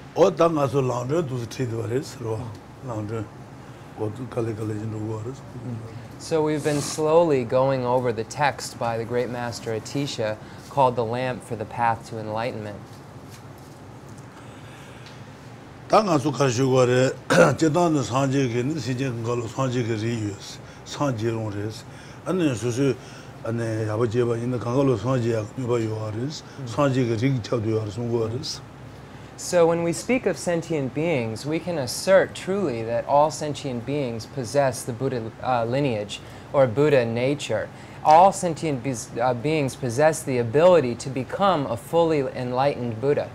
O tangaso laundry to the treat varies, laundry, or to collection waters. So we've been slowly going over the text by the great master Atisha called The Lamp for the Path to Enlightenment. Tangaso Kashugare, Chetan Sanjik, Sijan Galo Sanjik reuse, Sanjiron, and then Susu and Abajeva in the Kangalo Sanjak, Nuba Yoris, Sanjik Rig Chaduars, waters. So when we speak of sentient beings, we can assert truly that all sentient beings possess the Buddha lineage or Buddha nature. All sentient beings possess the ability to become a fully enlightened Buddha.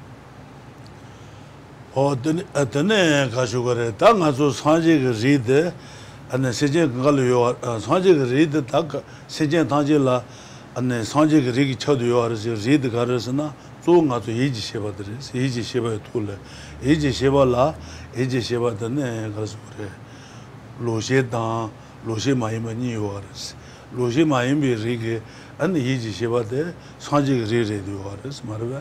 Oh, then Kashugare, Tangaso Sanjik read and the Sijan Galo, Sanjik read the Tak, Sijan Tangela, and the Sanjik Rig Chaduars, read the Garasana. Tunga to Iji Sheba dress, Iji Sheba Tula, Iji Sheba la, Iji Sheba the Negasure, Loge Dan, Loge Mahimani Wars, Loge Mahimbi Rigi, and the Iji Sheba de Sanjik Riri Wars, Marva.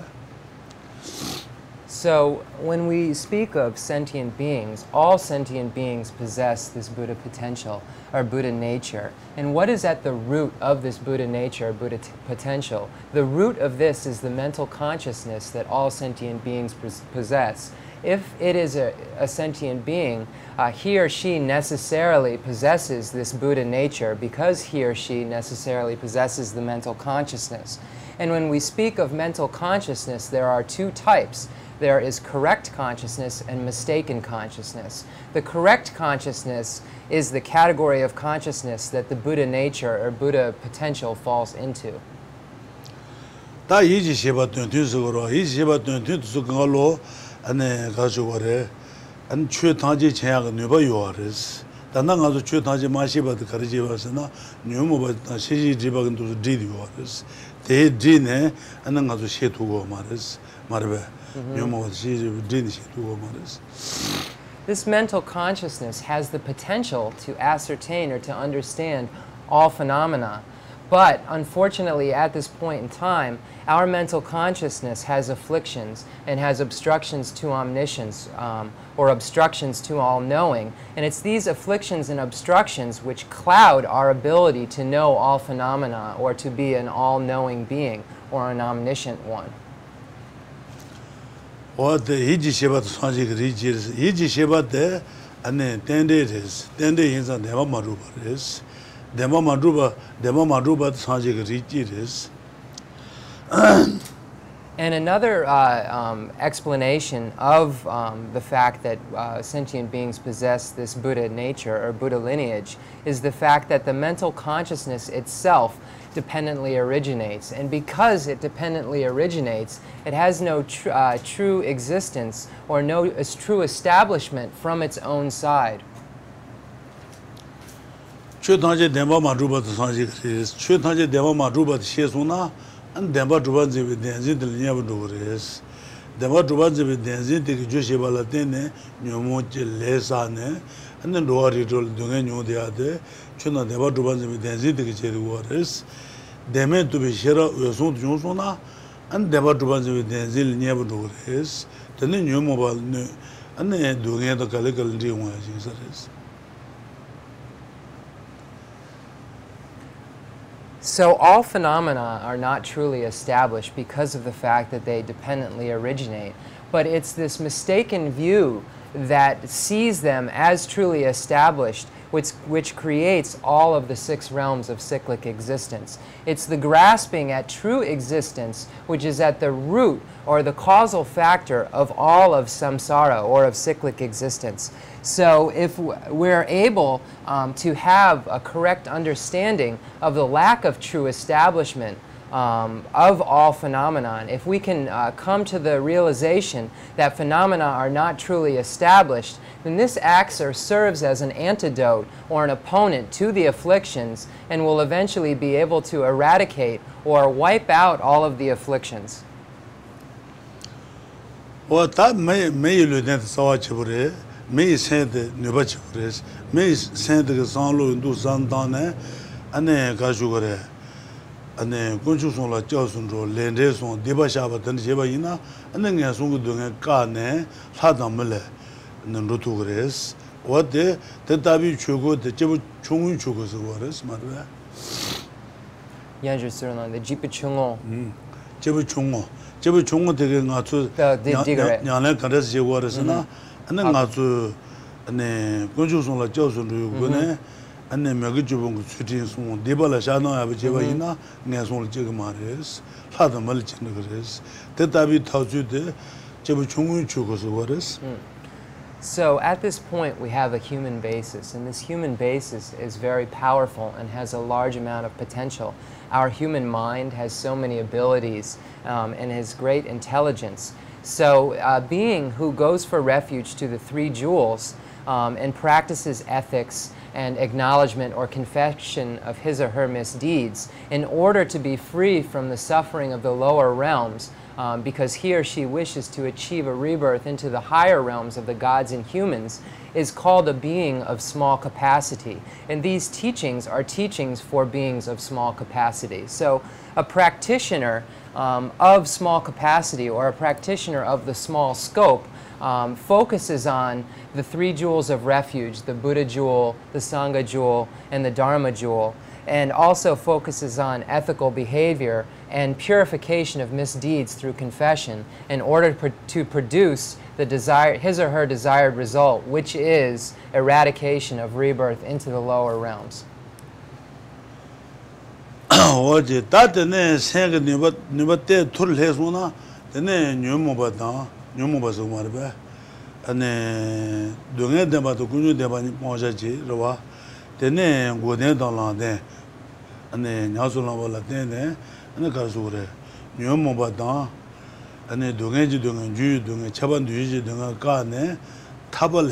So when we speak of sentient beings, all sentient beings possess this Buddha potential, or Buddha nature. And what is at the root of this Buddha nature, or Buddha potential? The root of this is the mental consciousness that all sentient beings possess. If it is a sentient being, he or she necessarily possesses this Buddha nature because he or she necessarily possesses the mental consciousness. And when we speak of mental consciousness, there are two types. There is correct consciousness and mistaken consciousness. The correct consciousness is the category of consciousness that the Buddha nature or Buddha potential falls into. Ta Iji Sheba Tuntusugoro, Iji Sheba Tuntusugalo, and Kashugare, and Chutanji Chang Nuba Yoris. Tananga to Chutanji Mashiba the Karajivasana, Numuba Shiji Jibagan to the Didi Waters. They dine and then to Shetugo Maris, Marbe. This mental consciousness has the potential to ascertain or to understand all phenomena. But unfortunately, at this point in time, our mental consciousness has afflictions and has obstructions to omniscience or obstructions to all-knowing. And it's these afflictions and obstructions which cloud our ability to know all phenomena or to be an all-knowing being or an omniscient one. What the Iji Sheba Sanjik reaches, Iji Sheba there, and then 10 days, 10 days in Dema Maruba is. Dema Maruba Sanjik reaches. And another explanation of the fact that sentient beings possess this Buddha nature or Buddha lineage is the fact that the mental consciousness itself dependently originates. And because it dependently originates, it has no true existence or no true establishment from its own side. Chutanje Dema Maruba Sanjik is, Chutanje Dema Maruba Shesuna, and Dema Drubanzi with Denzin the Liavadores. Dema Drubanzi with Denzin, the Josheba Latene, Numoche Lesane, and then Doari told Dungan the other, Chuna Dema Drubanzi with Denzin the Cherry Waters. They meant to be Shera Usun Jonsona, and Dema Drubanzi with Denzil Niavadores, the new mobile, and then doing the Calical Dream. So all phenomena are not truly established because of the fact that they dependently originate, but it's this mistaken view that sees them as truly established, which creates all of the 6 realms of cyclic existence. It's the grasping at true existence which is at the root or the causal factor of all of samsara or of cyclic existence. So if we're able to have a correct understanding of the lack of true establishment of all phenomenon, if we can come to the realization that phenomena are not truly established, then this acts or serves as an antidote or an opponent to the afflictions and will eventually be able to eradicate or wipe out all of the afflictions. Well, that may learn so much about it. May send the Nubachures, may send the Sanlo into Santana, and then Kashugare. ane kunchu song la jiao song zhuo, len zhe song, deba shaba tani jeba ina, ane nga song gu du nga ka ne, la dang me le, nang ru tu gres. Wate, te tabi chugu, te jebu chungun chugu se gores, marwa. Yan zhi sir lang, the jipa chungo. Jebu chungu te ke nga tsu, nyang le kandas je gores na, ane nga tsu, ane kunchu song la jiao song zhuo gu ne, ane mega jubung sutin song deba la sha na ya jeba ina nga song je ma res la da mal chin res te tabi thaw ju de jebu chungun chu go so res. So at this point we have a human basis, and this human basis is very powerful and has a large amount of potential. Our human mind has so many abilities and has great intelligence. So a being who goes for refuge to the three jewels and practices ethics and acknowledgement or confession of his or her misdeeds in order to be free from the suffering of the lower realms, because he or she wishes to achieve a rebirth into the higher realms of the gods and humans, is called a being of small capacity. And these teachings are teachings for beings of small capacity. So a practitioner of small capacity, or a practitioner of the small scope, focuses on the three jewels of refuge, the Buddha jewel, the Sangha jewel, and the Dharma jewel, and also focuses on ethical behavior and purification of misdeeds through confession in order to produce the his or her desired result, which is eradication of rebirth into the lower realms. Oje ta tene seng niba te thul he so na tene nyomo ba so mar ba ane dunge de ba to kunyu de ba ni moja ji ro tene go de da la de ane nya so la ba la de ne ane ka so re nyomo ba da ane dunge ji dunge ju dunge chaban du ji dunge ka ne tabal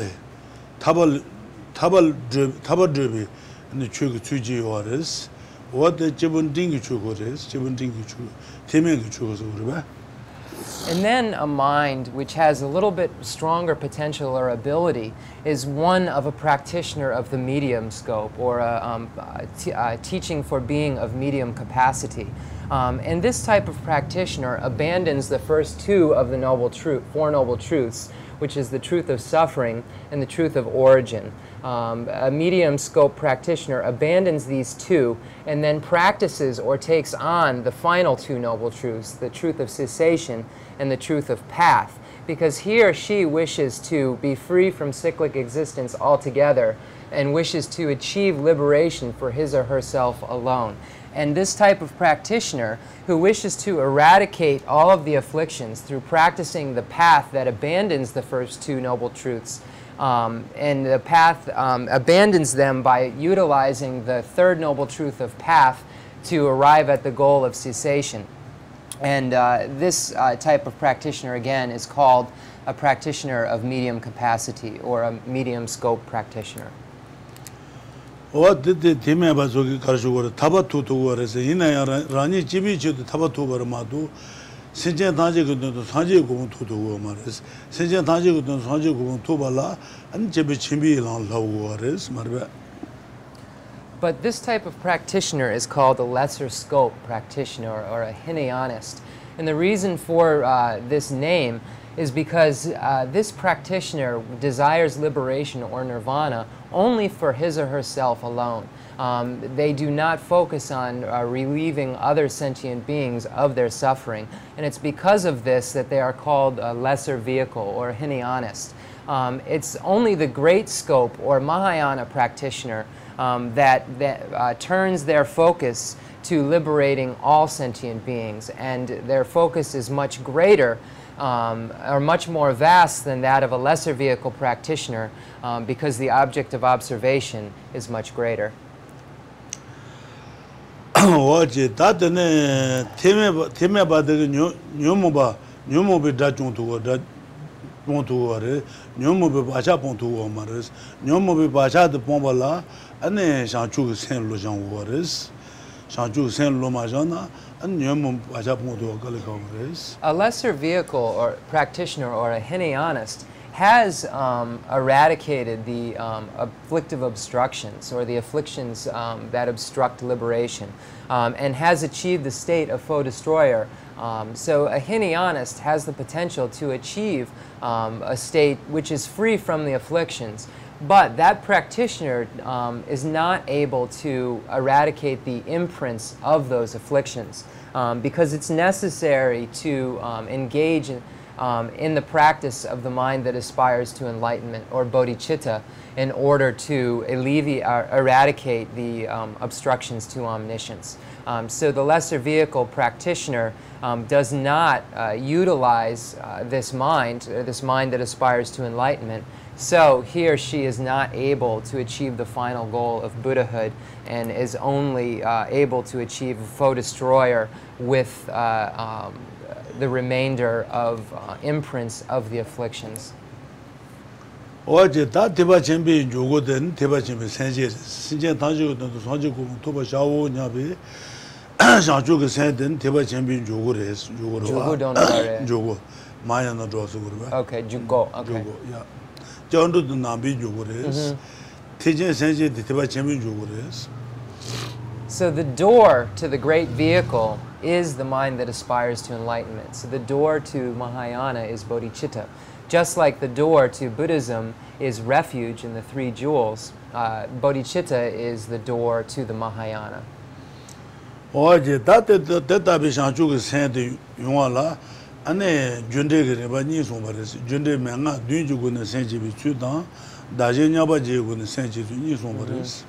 de ane chu chu ji waris. What the Jibun Dingy Chugo is, Jibun Dingy Chu, Timing Chugos over. And then a mind which has a little bit stronger potential or ability is one of a practitioner of the medium scope, or a teaching for being of medium capacity. And this type of practitioner abandons the first two of the Four Noble Truths, which is the truth of suffering and the truth of origin. A medium scope practitioner abandons these two and then practices or takes on the final two noble truths, the truth of cessation and the truth of path, because he or she wishes to be free from cyclic existence altogether and wishes to achieve liberation for his or herself alone. And this type of practitioner who wishes to eradicate all of the afflictions through practicing the path that abandons the first two noble truths, and the path abandons them by utilizing the third noble truth of path to arrive at the goal of cessation. And this type of practitioner, again, is called a practitioner of medium capacity, or a medium scope practitioner. What did the Timmy Bazoki Karshugor, Tabatu to Wars, Ina Rani Chibi to Tabatu Madu, Sinja Taji to Sanji Gun to the Womaris, Sinja Taji to Sanji Gun to Bala, and Chibi Chimbi on Law Wars, Marba. But this type of practitioner is called a lesser scope practitioner, or a Hinayanist. And the reason for this name is because this practitioner desires liberation or nirvana only for his or herself alone. They do not focus on relieving other sentient beings of their suffering. And it's because of this that they are called a lesser vehicle, or a Hinayanist. It's only the great scope, or Mahayana practitioner, that turns their focus to liberating all sentient beings, and their focus is much greater or much more vast than that of a lesser vehicle practitioner, because the object of observation is much greater. What is that? Timmy about the Nyomobi Dajun to that Pontuare, Nyomobi Bacha Pontu Maris, Nyomobi Bacha the Pombala, and then Sanchu Saint Lojan Waris, Sanchu Saint Lomajana, and Nyomum Bacha Pontu Galicom. A lesser vehicle or practitioner, or a Hinayanist, has eradicated the afflictive obstructions or the afflictions that obstruct liberation and has achieved the state of foe destroyer. So a Hinayanist has the potential to achieve a state which is free from the afflictions, but that practitioner is not able to eradicate the imprints of those afflictions because it's necessary to engage in the practice of the mind that aspires to enlightenment, or bodhicitta, in order to eradicate the obstructions to omniscience. So the lesser vehicle practitioner does not utilize this mind that aspires to enlightenment. So he or she is not able to achieve the final goal of Buddhahood and is only able to achieve a foe destroyer with the remainder of imprints of the afflictions. 어제 다 대바침비 요거든 대바침비 생제 신제 다지고도 선지고 토바 샤오냐비 샤주고 생된 대바침비 요거레스 요거로 Jugo don't know. 요거 마야나 줘서 그러봐. Okay, jugo. Okay. 요거 야 전도도 남비 요거레스 대제 생제 대바침비 요거레스. So the door to the great vehicle is the mind that aspires to enlightenment. So the door to Mahayana is bodhicitta. Just like the door to Buddhism is refuge in the three jewels, bodhicitta is the door to the Mahayana. 어제 다때다비 샤주고 생데 용화라 안에 준대게 바니 송바레스 준대 명아 뉘주고는 생지비 주다 다제냐바제고는 생지주 니 송바레스.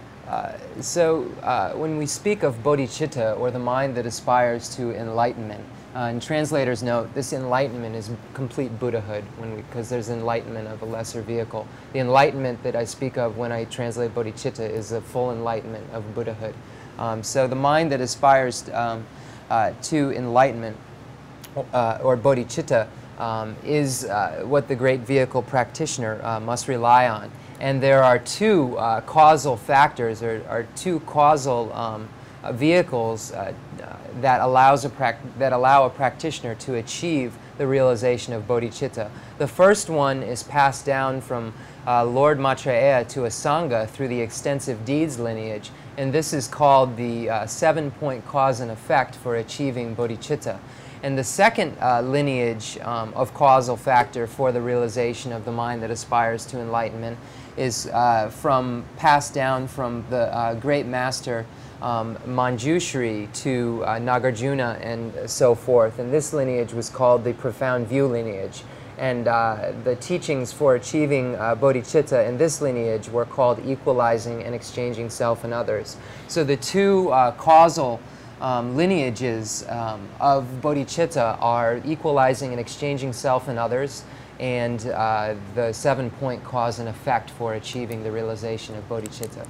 So when we speak of bodhicitta, or the mind that aspires to enlightenment, and translators note this enlightenment is complete Buddhahood, because there's enlightenment of a lesser vehicle. The enlightenment that I speak of when I translate bodhicitta is a full enlightenment of Buddhahood. So the mind that aspires to enlightenment, or bodhicitta, is what the great vehicle practitioner must rely on. And there are two causal factors, or two causal vehicles that allow a practitioner to achieve the realization of bodhicitta. The first one is passed down from Lord Maitreya to a Sangha through the extensive deeds lineage, and this is called the 7-point cause and effect for achieving bodhicitta. And the second lineage of causal factor for the realization of the mind that aspires to enlightenment is passed down from the great master Manjushri to Nagarjuna and so forth. And this lineage was called the profound view lineage. And the teachings for achieving bodhicitta in this lineage were called equalizing and exchanging self and others. So the two causal lineages of bodhicitta are equalizing and exchanging self and others, and the 7-point cause and effect for achieving the realization of bodhicitta.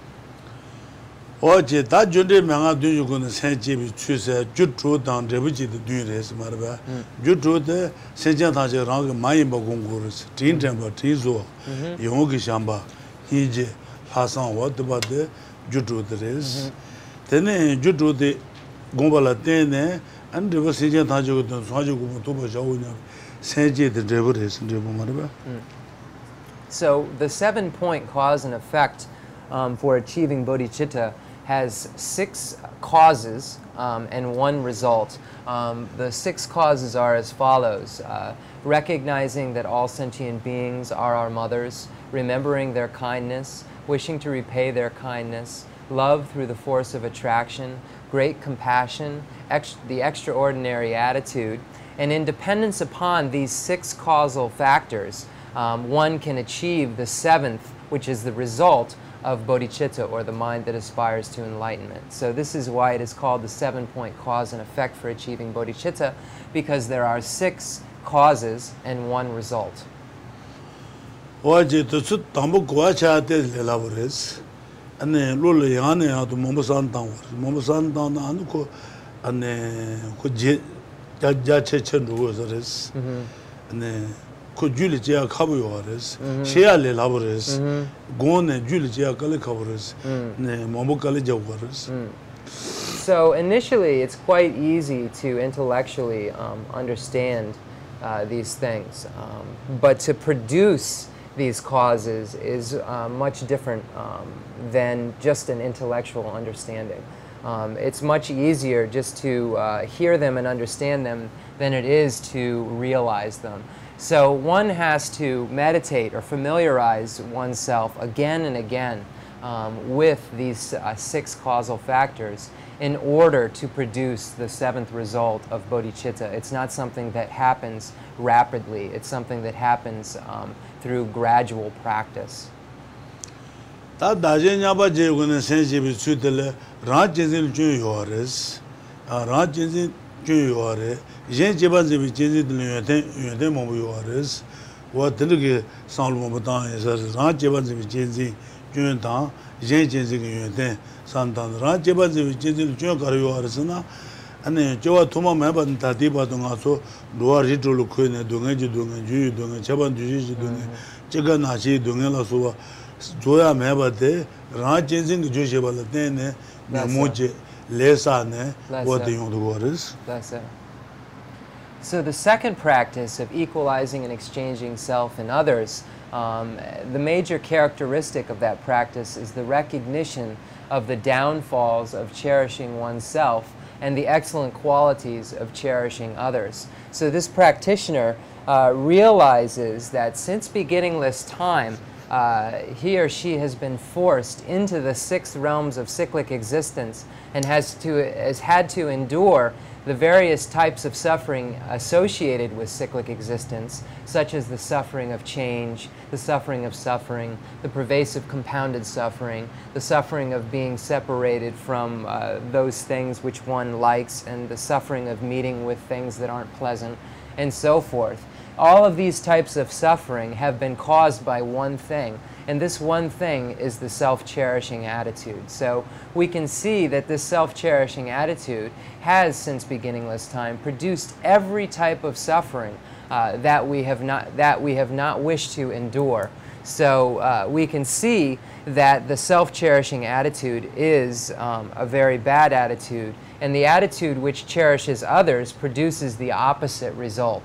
어제 다 준대 명아 뉘주고는 생지비 추세 주주당 레부지도 뉘레스 말바 주주데 생장다제 랑 많이 먹은 거스 진정바 진소 용기 샴바 이제 하상 와드바데 주주드레스 되네 주주데 공발라 때네 안데 생장다제도 사주고 도바 자오냐 생지데 레부레스 레부 말바. So the 7-point cause and effect for achieving bodhicitta has 6 causes and 1 result. The 6 causes are as follows: recognizing that all sentient beings are our mothers, remembering their kindness, wishing to repay their kindness, love through the force of attraction, great compassion, the extraordinary attitude, and in dependence upon these 6 causal factors, one can achieve the 7th, which is the result of bodhicitta, or the mind that aspires to enlightenment. So this is why it is called the 7-point cause and effect for achieving bodhicitta, because there are 6 causes and 1 result. 어제 또 담보 고아차한테 레라버스 안에 롤레 야네 아도 몸산당 몸산당 안고 안에 그제 자체천 누구서레스 안에 그 줄이지야 가보요레스 시야레 라버레스 고네 줄이지야 갈레 가버레스 네 몸복갈레 자고레스. So initially it's quite easy to intellectually understand these things. But to produce these causes is much different than just an intellectual understanding. It's much easier just to hear them and understand them than it is to realize them. So one has to meditate or familiarize oneself again and again with these 6 causal factors in order to produce the 7th result of bodhicitta. It's not something that happens rapidly. It's something that happens through gradual practice. 다 다제냐바 제고는 센시비 수들레 라진진 주요레스 라진진 주요레 제 제바제비 제지들 요데 모요레스 와들게 살모보다에서 라제바제비 제지 주다 제 제지게 요데 산단 라제바제비 제지를 주 가려요레스나 아니 저와 도마 매번 다 디바도 가서 노아리돌로 코네 동해지 동해 주유 동해 제반 주지 동해 제가 나시 동해라서 조야 매버데 라진진 주제발에 네네 모제 레사네 워데용도 거르스. That's it. So the second practice of equalizing and exchanging self and others, the major characteristic of that practice is the recognition of the downfalls of cherishing oneself and the excellent qualities of cherishing others. So this practitioner realizes that since beginningless time, he or she has been forced into the 6 realms of cyclic existence and has had to endure the various types of suffering associated with cyclic existence, such as the suffering of change, the suffering of suffering, the pervasive compounded suffering, the suffering of being separated from those things which one likes, and the suffering of meeting with things that aren't pleasant, and so forth. All of these types of suffering have been caused by one thing, and this one thing is the self-cherishing attitude. So we can see that this self-cherishing attitude has, since beginningless time, produced every type of suffering that we have not wished to endure. So we can see that the self-cherishing attitude is a very bad attitude, and the attitude which cherishes others produces the opposite result.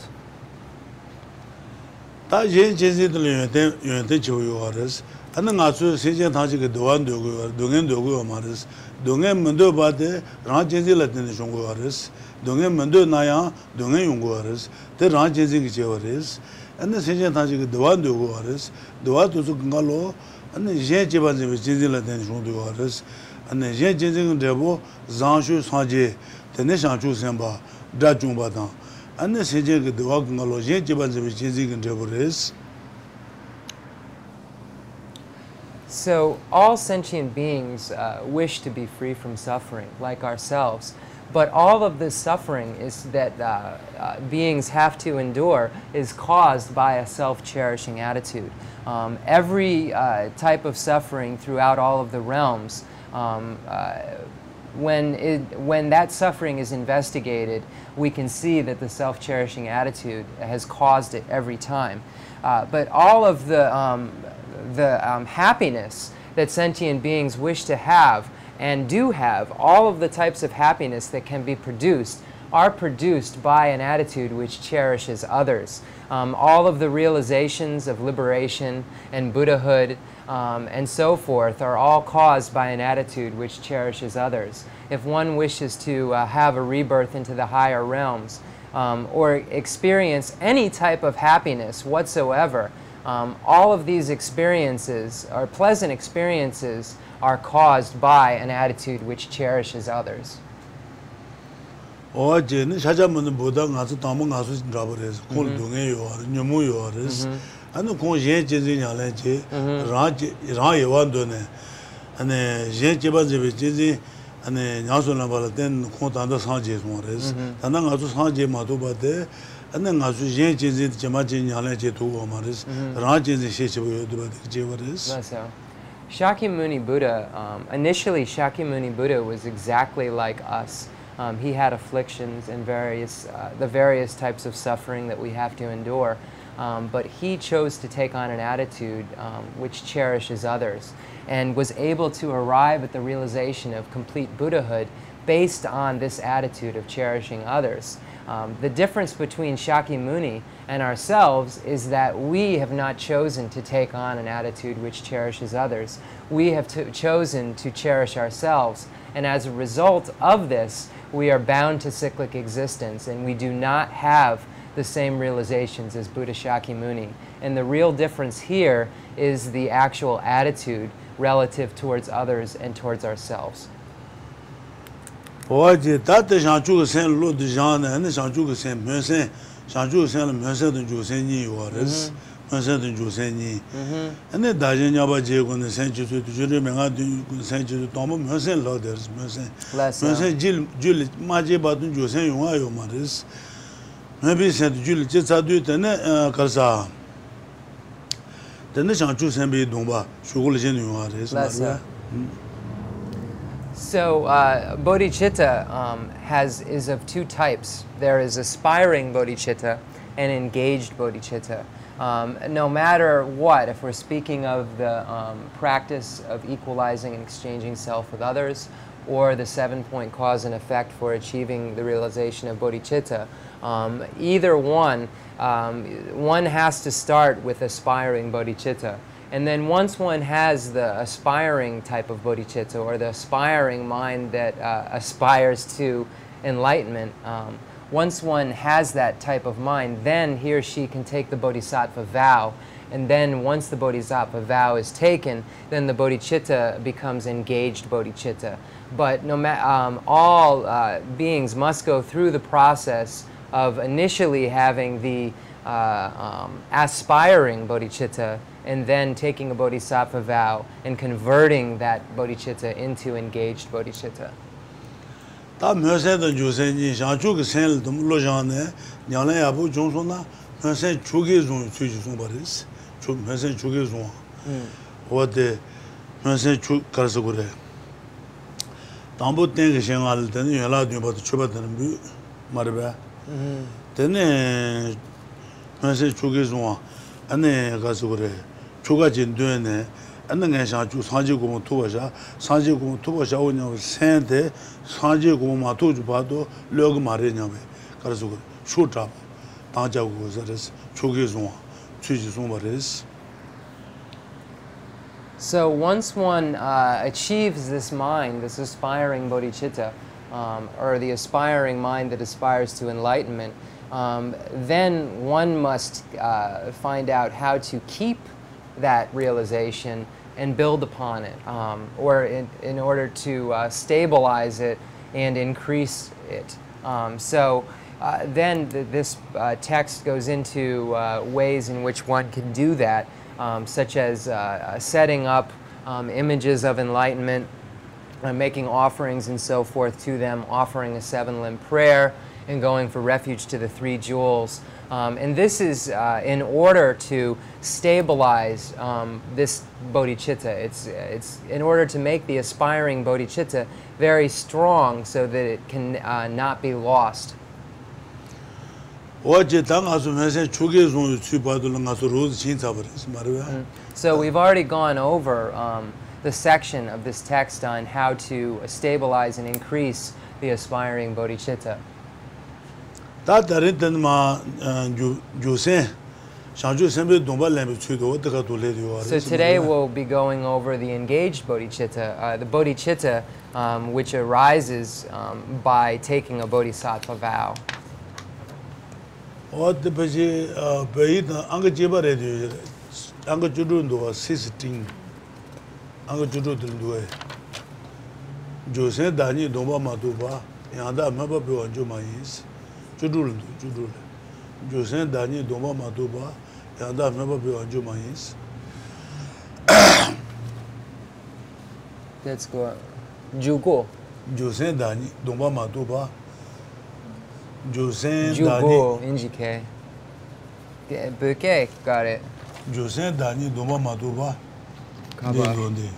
다 제제들 요데 조요레스 안는 가수 세제 다지게 도안도고 동행도고 말레스 동행 문도 바데 라제질라드네 종고레스 동행 문도 나야 동행 용고레스 데 라제지게 제오레스 안는 세제 다지게 도안도고레스 도와도서 근갈로 안는 제제바제 제질라드네 종도고레스 안는 제제징 데보 장슈 사제 데네 샹추 셈바 다중바다 안내 세제게 도와근갈로 제제반제비 제지긴 되버레스. So all sentient beings wish to be free from suffering, like ourselves, but all of this suffering is that beings have to endure is caused by a self-cherishing attitude. Every type of suffering throughout all of the realms, when that suffering is investigated, we can see that the self-cherishing attitude has caused it every time. But all of the happiness that sentient beings wish to have and do have, all of the types of happiness that can be produced are produced by an attitude which cherishes others. All of the realizations of liberation and Buddhahood and so forth are all caused by an attitude which cherishes others. If one wishes to have a rebirth into the higher realms or experience any type of happiness whatsoever, all of these experiences, or pleasant experiences, are caused by an attitude which cherishes others. 어제는 사자문은 보다 가서 담은 가서 잡으래서 콜 동해요 녀무요레스 아니 공제 제지냐래지 라 예완도네 아니 제제바제베 제지 아니 냐소나 발된 콘단도 상제송레스 단단 가서 상제 마도바데 아니 가서 제제지 제마지냐래지 도고 말레스 라 제지 셰치보요 도바데 제버레스. Shakyamuni Buddha, initially Shakyamuni Buddha was exactly like us. He had afflictions and the various types of suffering that we have to endure, but he chose to take on an attitude which cherishes others and was able to arrive at the realization of complete Buddhahood based on this attitude of cherishing others. The difference between Shakyamuni and ourselves is that we have not chosen to take on an attitude which cherishes others. We have chosen to cherish ourselves, and as a result of this, we are bound to cyclic existence, and we do not have the same realizations as Buddha Shakyamuni. And the real difference here is the actual attitude relative towards others and towards ourselves. Oje tate shanchu sen lo de jan ne shanchu sen mönsen shanchu sen mönsen de ju sen ni yores mönsen de ju sen ni ane da jin nya ba je gon sen ju su ju de menga de sen ju to mo mönsen lo de mönsen jil ma je ba de ju sen yong a yo ma des maybe sen jil je sa de ne ka sa de ne shanchu sen be dong ba shu go le jin yong a des. So bodhicitta is of two types. There is aspiring bodhicitta and engaged bodhicitta. No matter what, if we're speaking of the practice of equalizing and exchanging self with others, or the 7-point cause and effect for achieving the realization of bodhicitta, either one, one has to start with aspiring bodhicitta. And then once one has the aspiring type of bodhicitta, or the aspiring mind that aspires to enlightenment, once one has that type of mind, then he or she can take the bodhisattva vow. And then once the bodhisattva vow is taken, then the bodhicitta becomes engaged bodhicitta. But all beings must go through the process of initially having the aspiring bodhicitta, and then taking a bodhisattva vow and converting that bodhicitta into engaged bodhicitta. Ta mönsen de ju sen ni shan chu ge sen de lo jan ne nyang le ya bu jong so na mönsen chu ge zong chu ji zong ba res chu mönsen chu ge zong wo de mönsen chu kar se go re dang bu ten ge shen al de ni la de ba de chu ba de bu ma re ba de ne mönsen chu ge zong ane ga se go re chuga jin de ne ane ngai sha chu sa ji go tu ba sha sa ji go tu ba sha o nya sen de sa ji go ma tu ju ba do lo ge ma re nya be ka su go shu ta ba ja go za res chu ge zong chu ji zong ba res. So once one achieves this mind, this aspiring bodhicitta, or the aspiring mind that aspires to enlightenment, then one must find out how to keep that realization and build upon it, or in order to stabilize it and increase it. Then this text goes into ways in which one can do that, such as setting up images of enlightenment, making offerings and so forth to them, offering a 7-limb prayer, and going for refuge to the 3 jewels. And this is in order to stabilize this bodhicitta. It's in order to make the aspiring bodhicitta very strong so that it can not be lost. So we've already gone over the section of this text on how to stabilize and increase the aspiring bodhicitta. So today we'll be going over the engaged bodhicitta, the bodhicitta which arises by taking a bodhisattva vow. Let's go. Jugo. Josen Dani, Domba Matuba. Josen Jugo, Injike. Bouquet, got it. Josen Dani, Domba Matuba. Kaba.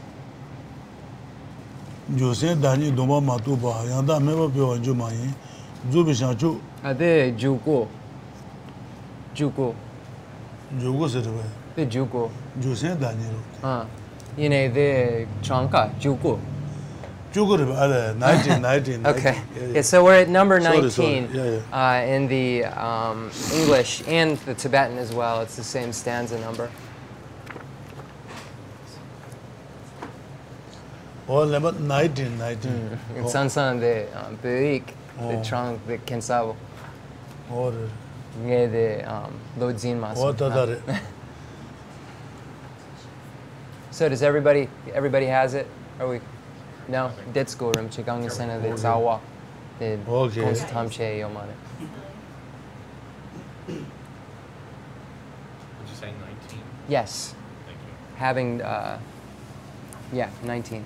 Josen Dani, Domba Matuba, Yanda Meba Pionjumai, Zubishachu. Ade Jugo. Jugo. Jugo said, The Jugo. Josen Dani. You know, the Chanka, Jugo. 19. Okay. Yeah. Yeah, so we're at number Sorry, 19 Yeah. in the English and the Tibetan as well. It's the same stanza number. Oh, number 19. It's Sansan de Beik, the trunk, the Kensavo. Or Yeah, the Lodzin Masu. what other? So does everybody has it? Are we? No, Ditsko Rim Chigang Sena the Zawa. The Okay. Tamche Yomane. Would you say 19? Yes. Thank you. Having 19.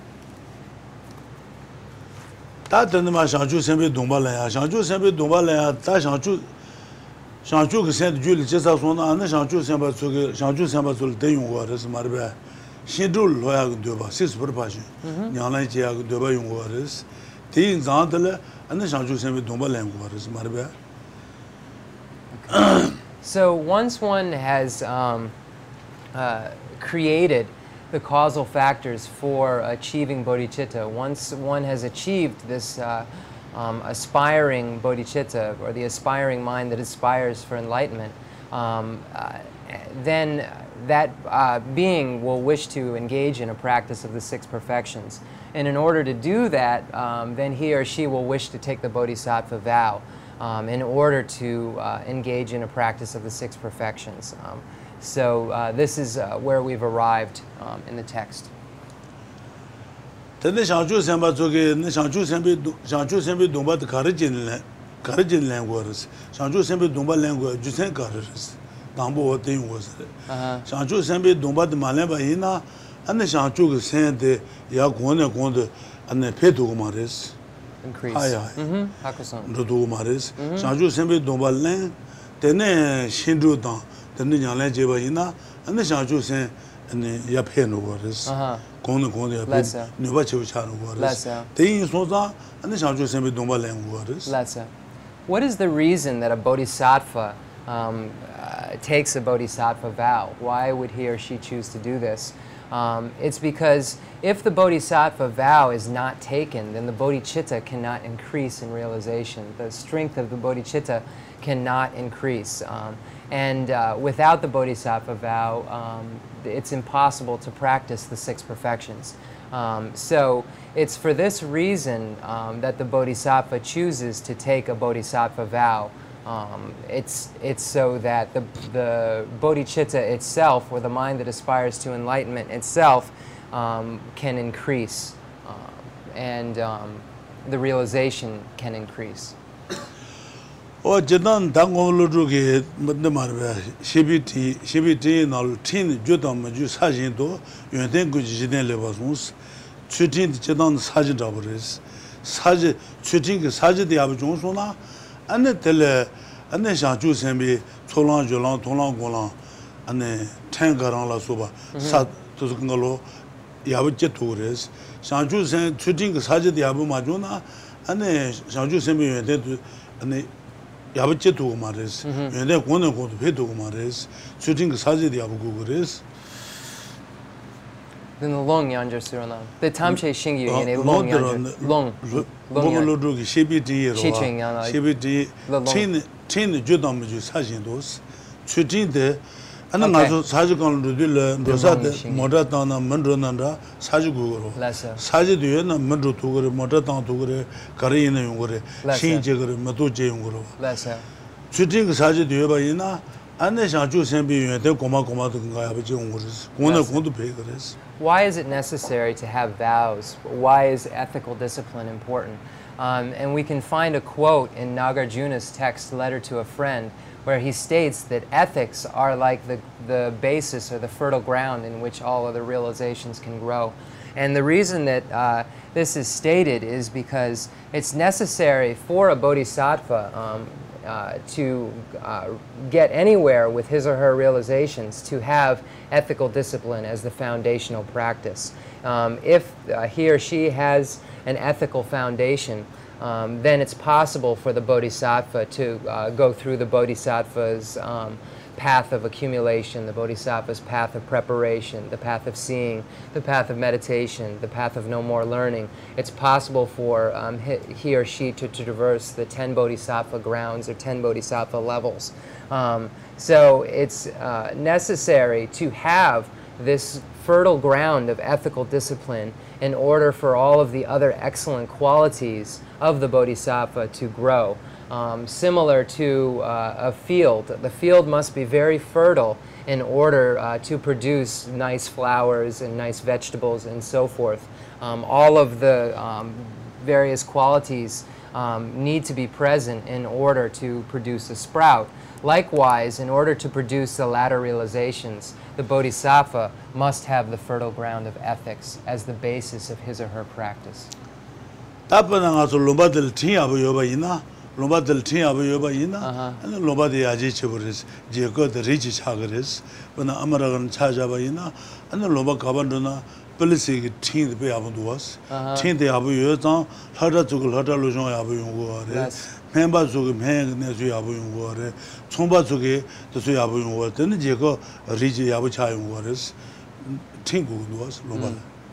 다 된다마 상주 선배 동발래야 상주 선배 동발래야 다 상주 그 선배 줄 제사 손나 안 상주 선배 저기 상주 선배 줄 대용 거라서 말배 신줄 로야 되바 시스버 파지 냐나 지야 되바 용 거라서 대인 잔들 안 상주 선배 동발래 거라서 말배 So once one has created the causal factors for achieving bodhicitta, once one has achieved this aspiring bodhicitta, or the aspiring mind that aspires for enlightenment, then that being will wish to engage in a practice of the six perfections. And in order to do that, then he or she will wish to take the bodhisattva vow in order to engage in a practice of the six perfections. So this is where we've arrived in the text. 근데 상주 선배 저기 상주 선배 동바 가르치는 거라서 상주 선배 동바 랭고 주생 가르스 담보 어떤 거서 상주 선배 동바 말레바 이나 안에 상주 그 선데 야 권에 안에 배도고 말했어 Increase. Hakusan. 너도 말했어 상주 선배 동바 랭 때네 신주당 때네 냐래 제바 이나 안에 상주 선 안에 옆에 놓거랬어 공의 옆에 누가 치우차는 거랬어 대인 소자 안에 상주 선배 동바 랭 거랬어 What is the reason that a bodhisattva takes a bodhisattva vow? Why would he or she choose to do this? It's because if the bodhisattva vow is not taken, then the bodhicitta cannot increase in realization. The strength of the bodhicitta cannot increase. And without the bodhisattva vow, it's impossible to practice the six perfections. So it's for this reason that the bodhisattva chooses to take a bodhisattva vow. It's so that the bodhicitta itself, or the mind that aspires to enlightenment itself, can increase, and the realization can increase. 어쨌든 당고로르게 뭔데 말이야 시비티 날 틴 조담주 사진도 연된 그 지진을 봐서 추진 제단 사진 잡으랬어 사진 추진 그 사진이 아버 종소나 안에 텔레 안에 상주 선비 초랑 조랑 동랑 고랑 안에 탱가랑라 소바 사 도스근 걸로 야버째 도그랬어 상주 선 추진 그 사진이 아버 마조나 안에 상주 선비 연된 안에 야버째 두고 말했어. 근데 권은 배두고 말했어. 수진 그 사제디 아부고 그랬어. Then the long yanja surana. The tamche shingyu yene long yanja. Long. 뭐로르기 시비디로. 시칭 시비디 친 주담주 사진도스. 수진데 아나 가서 사주관로들 로사데 모다다나 만드는다 사주국으로. 사지도에는 만도 도그래 모다당 도그래 가리는 용거래. 신제거래 모도제 용거로. 수진 그 사지도에 봐이나 안내 상주 선비유에 고마고마도 건가야 버지 용거스. 공도 배그랬어. Why is it necessary to have vows? Why is ethical discipline important? And we can find a quote in Nagarjuna's text, Letter to a Friend, where he states that ethics are like the basis or the fertile ground in which all other realizations can grow. And the reason that this is stated is because it's necessary for a bodhisattva to get anywhere with his or her realizations to have ethical discipline as the foundational practice. If he or she has an ethical foundation, then it's possible for the bodhisattva to go through the bodhisattva's path of accumulation, the bodhisattva's path of preparation, the path of seeing, the path of meditation, the path of no more learning. It's possible for he or she to traverse the 10 bodhisattva grounds or 10 bodhisattva levels. So it's necessary to have this fertile ground of ethical discipline in order for all of the other excellent qualities of the bodhisattva to grow. Similar to a field, the field must be very fertile in order to produce nice flowers and nice vegetables and so forth. All of the various qualities need to be present in order to produce a sprout. Likewise, in order to produce the latter realizations, the bodhisattva must have the fertile ground of ethics as the basis of his or her practice. Lomba del tin abu yoba ina, and lomba de aji chiburis, Jacob the rich chagaris, when the American Chajaba ina, and the lomba cabandona, Pelisi tin the Abuduas, tin the Abu Yotan, Hada to Hada Lujon Abu Yungore, Memba Zugim Hang Nezu Abu Yungore, Chumba Zugi, the Sui Abu Yungore, then Jacob rich Abu Chayungores, Tingu was Lomba.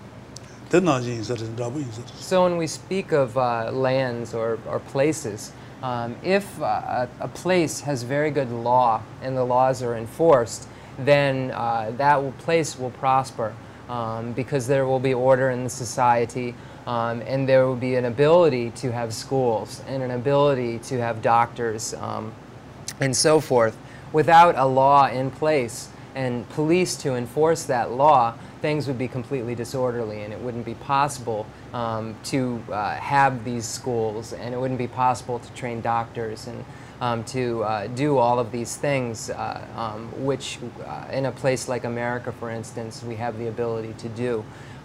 So when we speak of lands or places, if a place has very good law and the laws are enforced, then that place will prosper because there will be order in the society and there will be an ability to have schools and an ability to have doctors and so forth. Without a law in place and police to enforce that law, things would be completely disorderly and it wouldn't be possible to have these schools, and it wouldn't be possible to train doctors and to do all of these things which in a place like America, for instance, we have the ability to do.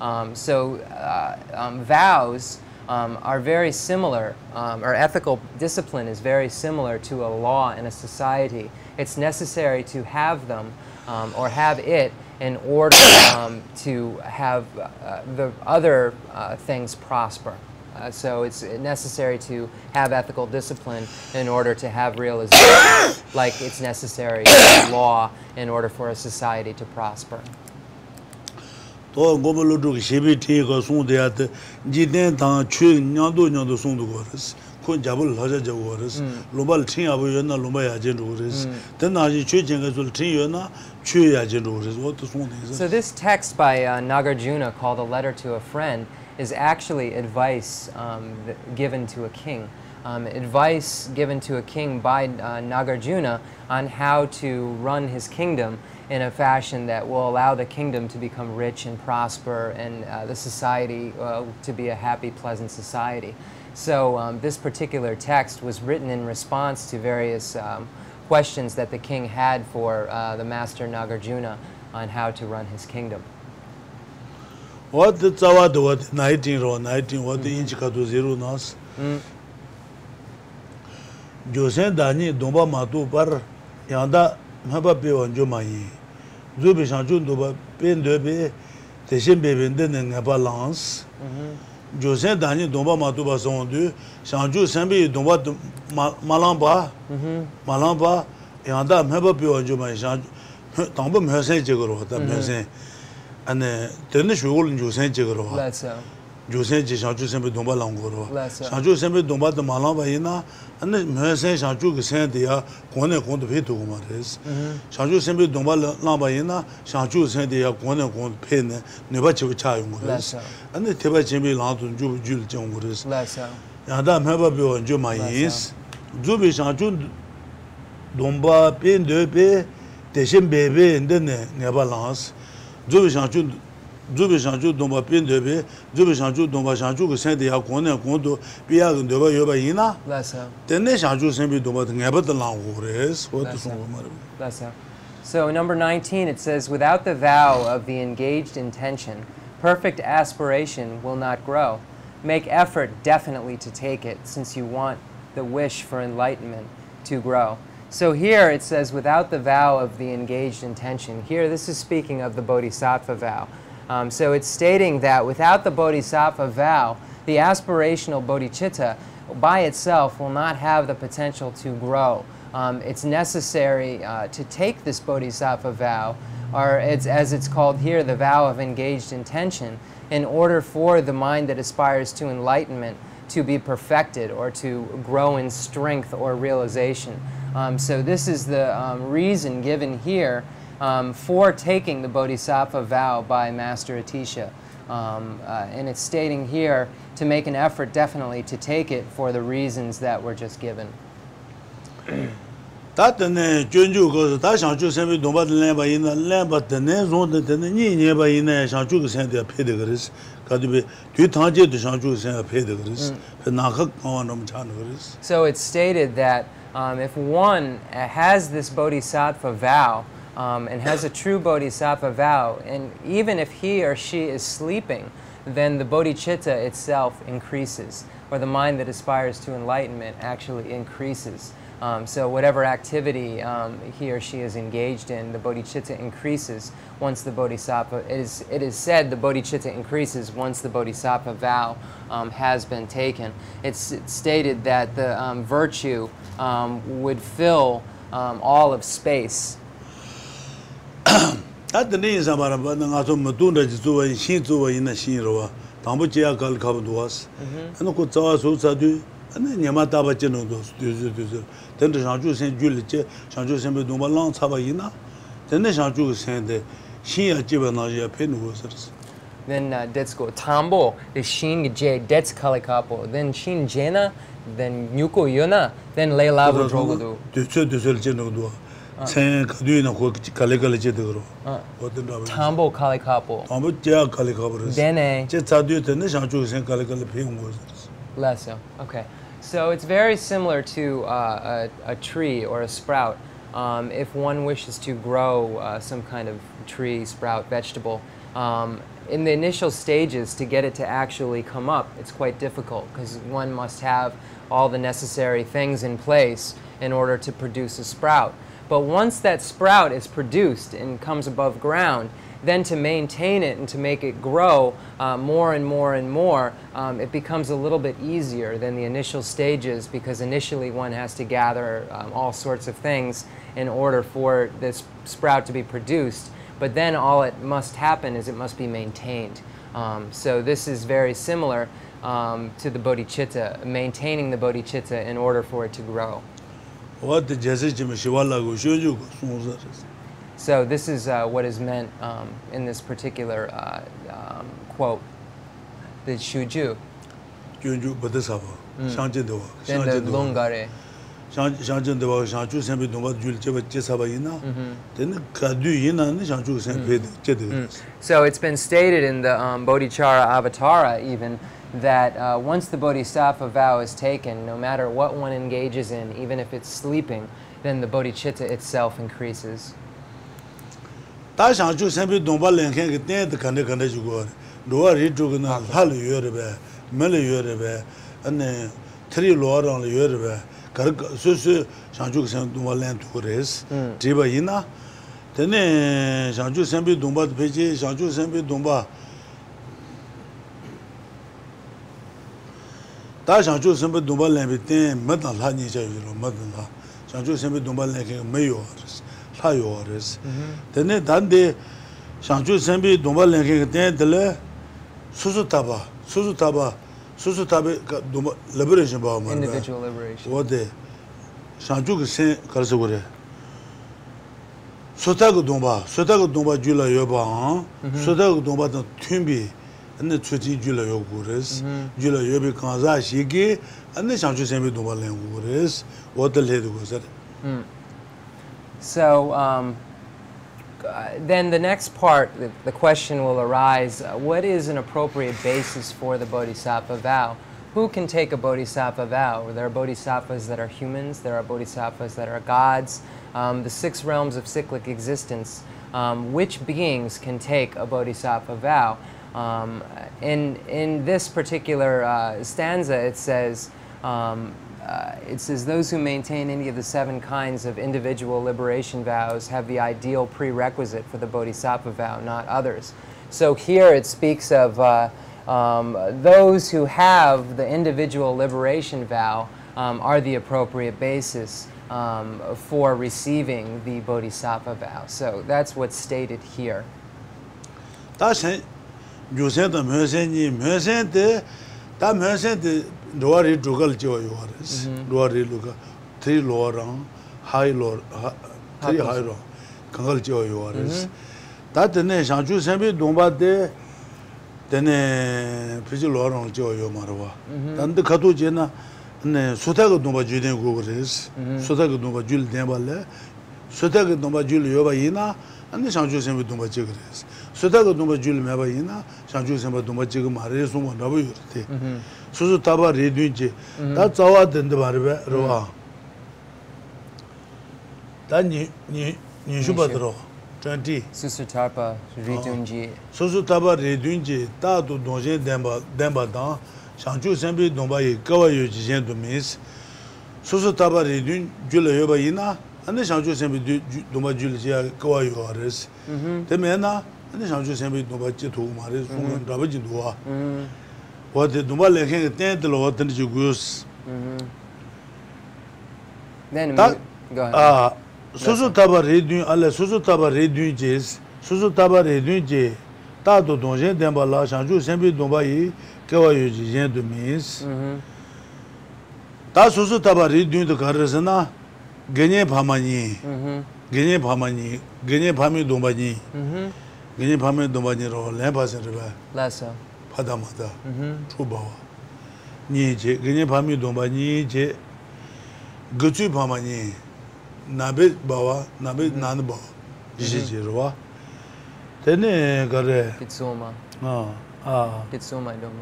Vows are very similar, or ethical discipline is very similar to a law in a society. It's necessary to have them or have it in order to have the other things prosper. So it's necessary to have ethical discipline in order to have realization, like it's necessary to have law in order for a society to prosper. So this text by Nagarjuna, called A Letter to a Friend, is actually advice given to a king. Advice given to a king by Nagarjuna on how to run his kingdom in a fashion that will allow the kingdom to become rich and prosper and the society to be a happy, pleasant society. So this particular text was written in response to various questions that the king had for the master Nagarjuna on how to run his kingdom. What the Tawad, what 19 or 19, what the Inchikatu Zero Nas? Josen Dani, Domba Matu Bar Yanda Mabape on Jomayi. Zubi Shanjun Doba Pen Debe, Teshin Bebenden and Nabalance. Josen Dani, Domba Matuba Sondu, Shanju Sambi, Domba Malamba, Malamba, Yanda Mabape on Jomayi, Tombum Hussein Jigoro, the Hussein. And then the Shul in Josen Jigoro. That's so. Josen Shanju Sambi Domba Langoro. Shanju Sambi Domba the Malamba, and the Hussein Shanju Sandia, Kone Kont Pay to Gumares. Shanju Sambi Domba Lambaina, Shanju Sandia, Kone Kont Pen, Nebachi Chayungus, and the Tebachimbi Lantun Jul Jungus. Yanda Mababi on Jumayis, Zubi Shanju Domba Pen de Teshin Baby, and then Nebalance. Zubi Shanju Domba Pin Debe, Zubi Shanju Domba Shanju, Sandia Kone Kondo, Pia and Deba Yobaina. Then they Shanju Sambi Domba, never the Langures. So, number 19, it says, without the vow of the engaged intention, perfect aspiration will not grow. Make effort definitely to take it, since you want the wish for enlightenment to grow. So here it says, without the vow of the engaged intention. Here, this is speaking of the Bodhisattva vow. So it's stating that without the Bodhisattva vow, the aspirational bodhicitta by itself will not have the potential to grow it's necessary to take this bodhisattva vow, or as it's called here, the vow of engaged intention, in order for the mind that aspires to enlightenment to be perfected or to grow in strength or realization. So this is the reason given here for taking the bodhisattva vow by Master Atisha. And it's stating here to make an effort definitely to take it for the reasons that were just given. So it's stated that if one has this bodhisattva vow and has a true bodhisattva vow, and even if he or she is sleeping, then the bodhicitta itself increases, or the mind that aspires to enlightenment actually increases. So whatever activity he or she is engaged in, the bodhicitta increases once the bodhisattva, it is said the bodhicitta increases once the bodhisattva vow has been taken. It's stated that the virtue would fill all of space. Then let's go. Tambo, the shin je dets kalikapo. Then shin jena, then nyuko yuna, then lay lava drogodu. Tambo kalikapo. Dene. Less so. Okay. So it's very similar to a tree or a sprout. If one wishes to grow some kind of tree, sprout, vegetable, in the initial stages, to get it to actually come up, it's quite difficult because one must have all the necessary things in place in order to produce a sprout. But once that sprout is produced and comes above ground, then to maintain it and to make it grow more and more and more, it becomes a little bit easier than the initial stages, because initially one has to gather all sorts of things in order for this sprout to be produced. But then all it must happen is it must be maintained. So this is very similar to the bodhicitta, maintaining the bodhicitta in order for it to grow. So this is what is meant in this particular quote, the shuju. Then the lungare. So it's been stated in the Bodhichara Avatara even that once the bodhisattva vow is taken, no matter what one engages in, even if it's sleeping, then the bodhicitta itself increases. Individual liberation. What the Shanju sen Karsagore. Sotago Dumba Jula Yoba, Sotago Dumba Tumbi, and the Twitty Jula Yogures, Jula Yobi Kanza Shigi, and the Shanju Sembi Dumba Langures, what the lady was at. So then the next part, the question will arise, what is an appropriate basis for the bodhisattva vow? Who can take a bodhisattva vow? There are bodhisattvas that are humans, there are bodhisattvas that are gods. The 6 realms of cyclic existence, which beings can take a bodhisattva vow? In this particular stanza it says those who maintain any of the 7 kinds of individual liberation vows have the ideal prerequisite for the bodhisattva vow, not others. So here it speaks of those who have the individual liberation vow are the appropriate basis for receiving the Bodhisattva vow. So that's what's stated here. 다시 요새도 면세니 면세데 다 면세데 로아리 조갈 지어요레스 로아리 루가 트리 로랑 하이 로 트리 하이로 강갈 지어요레스 다드네 상주 셈비 동바데 데네 피지 로랑 지어요 말와 단데 가도 제나 네 소타가 동바 주된 거 그래스 소타가 동바 줄 된발래 소타가 동바 줄 요바이나 안데 상주 셈비 동바 지 그래스 소타가 동바 줄 매바이나 상주 셈바 동바 지금 말해 소모 나버 요르테 수수 타바 레드윈지 다 자와 된데 말베 로아 다니 니 슈바드로 20 Susutapa Ridunji. 수수 타바 레드윈지 다도 동제 덴바다 상주 셈비 동바이 가와요 지젠도 미스 수수 타바 레드윈 줄 요바이나 안데 상주 셈비 동바 줄 지야 가와요 아레스 데메나 안데 상주 셈비 동바 지 도구 말해 소모 나버지 도와 what the Duma Lake tent the lot and Jugus. Then go ahead. Susu Taba Redun, Allah Susu Taba Redun Jes, Susu Taba Redun J, Tato Donjen Dembala, Sanju Sembi Dombai, Kawayu Jen de Mis. Ta Susu Taba Redun the Karasana, Gene Pamani, Gene Pamani, Gene Pami Dombani, Gene Pami Dombani, Lampas and River. Lessa. 파다마다 초바와 니제 그냥 밤이 동바니 제 거주 밤아니 나베 바와 나베 나는 바 지지지로와 되네 그래 Kitsuma. Kitsuma Doma.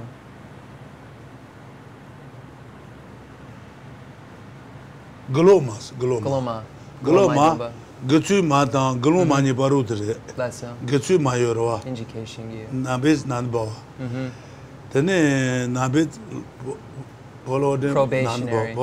글로마 거주 마다 글로마니 바로들 Lessa. 거주 마요로와 Indication you. 나베 나는 바 Then Nabit followed Probationary.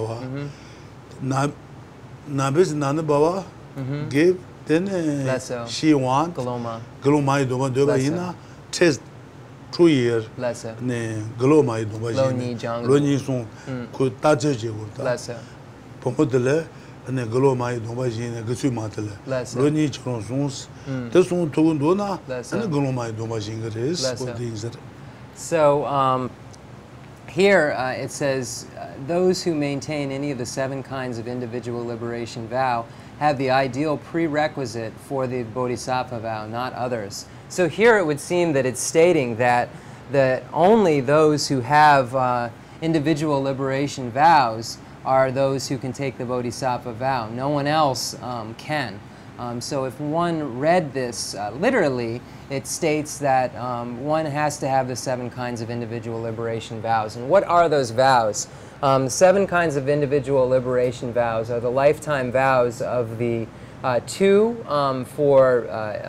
Nabis Nanabawa gave, then she won Galoma. Glomai Doma Dobaina test 2 years. Lessa. Glomai Doma Loni Jang. Loni Song could touch a jewel. Lessa. Pomodele and Glomai Doma Jin, Gussu Matele. Loni Chonsons, the Son Tugundona, and Glomai Doma Jingaris. So here it says, those who maintain any of the 7 kinds of individual liberation vow have the ideal prerequisite for the Bodhisattva vow, not others. So here it would seem that it's stating that only those who have individual liberation vows are those who can take the Bodhisattva vow. No one else can. So if one read this literally, it states that one has to have the 7 kinds of individual liberation vows. And what are those vows? 7 kinds of individual liberation vows are the lifetime vows of the 2 for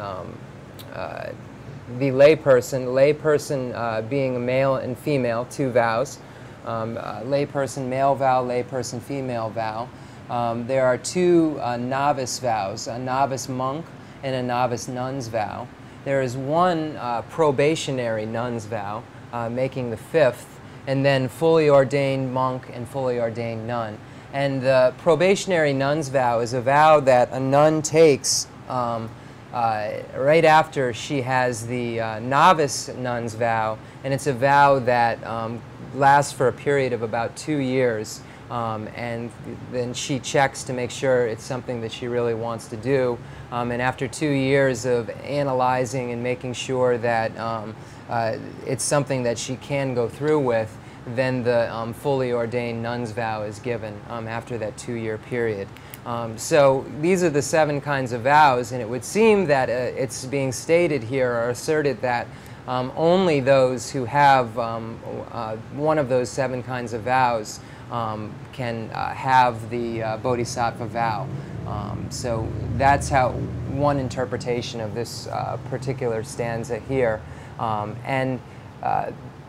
the layperson being a male and female, 2 vows. Layperson male vow, layperson female vow. There are 2 novice vows, a novice monk and a novice nun's vow. There is 1 probationary nun's vow, making the 5th, and then fully ordained monk and fully ordained nun. And the probationary nun's vow is a vow that a nun takes right after she has the novice nun's vow, and it's a vow that lasts for a period of about 2 years. And then she checks to make sure it's something that she really wants to do. And after 2 years of analyzing and making sure that it's something that she can go through with, then the fully ordained nun's vow is given after that 2-year period. So these are the 7 kinds of vows, and it would seem that it's being stated here or asserted that only those who have one of those 7 kinds of vows can have the Bodhisattva vow. So that's how one interpretation of this particular stanza here. And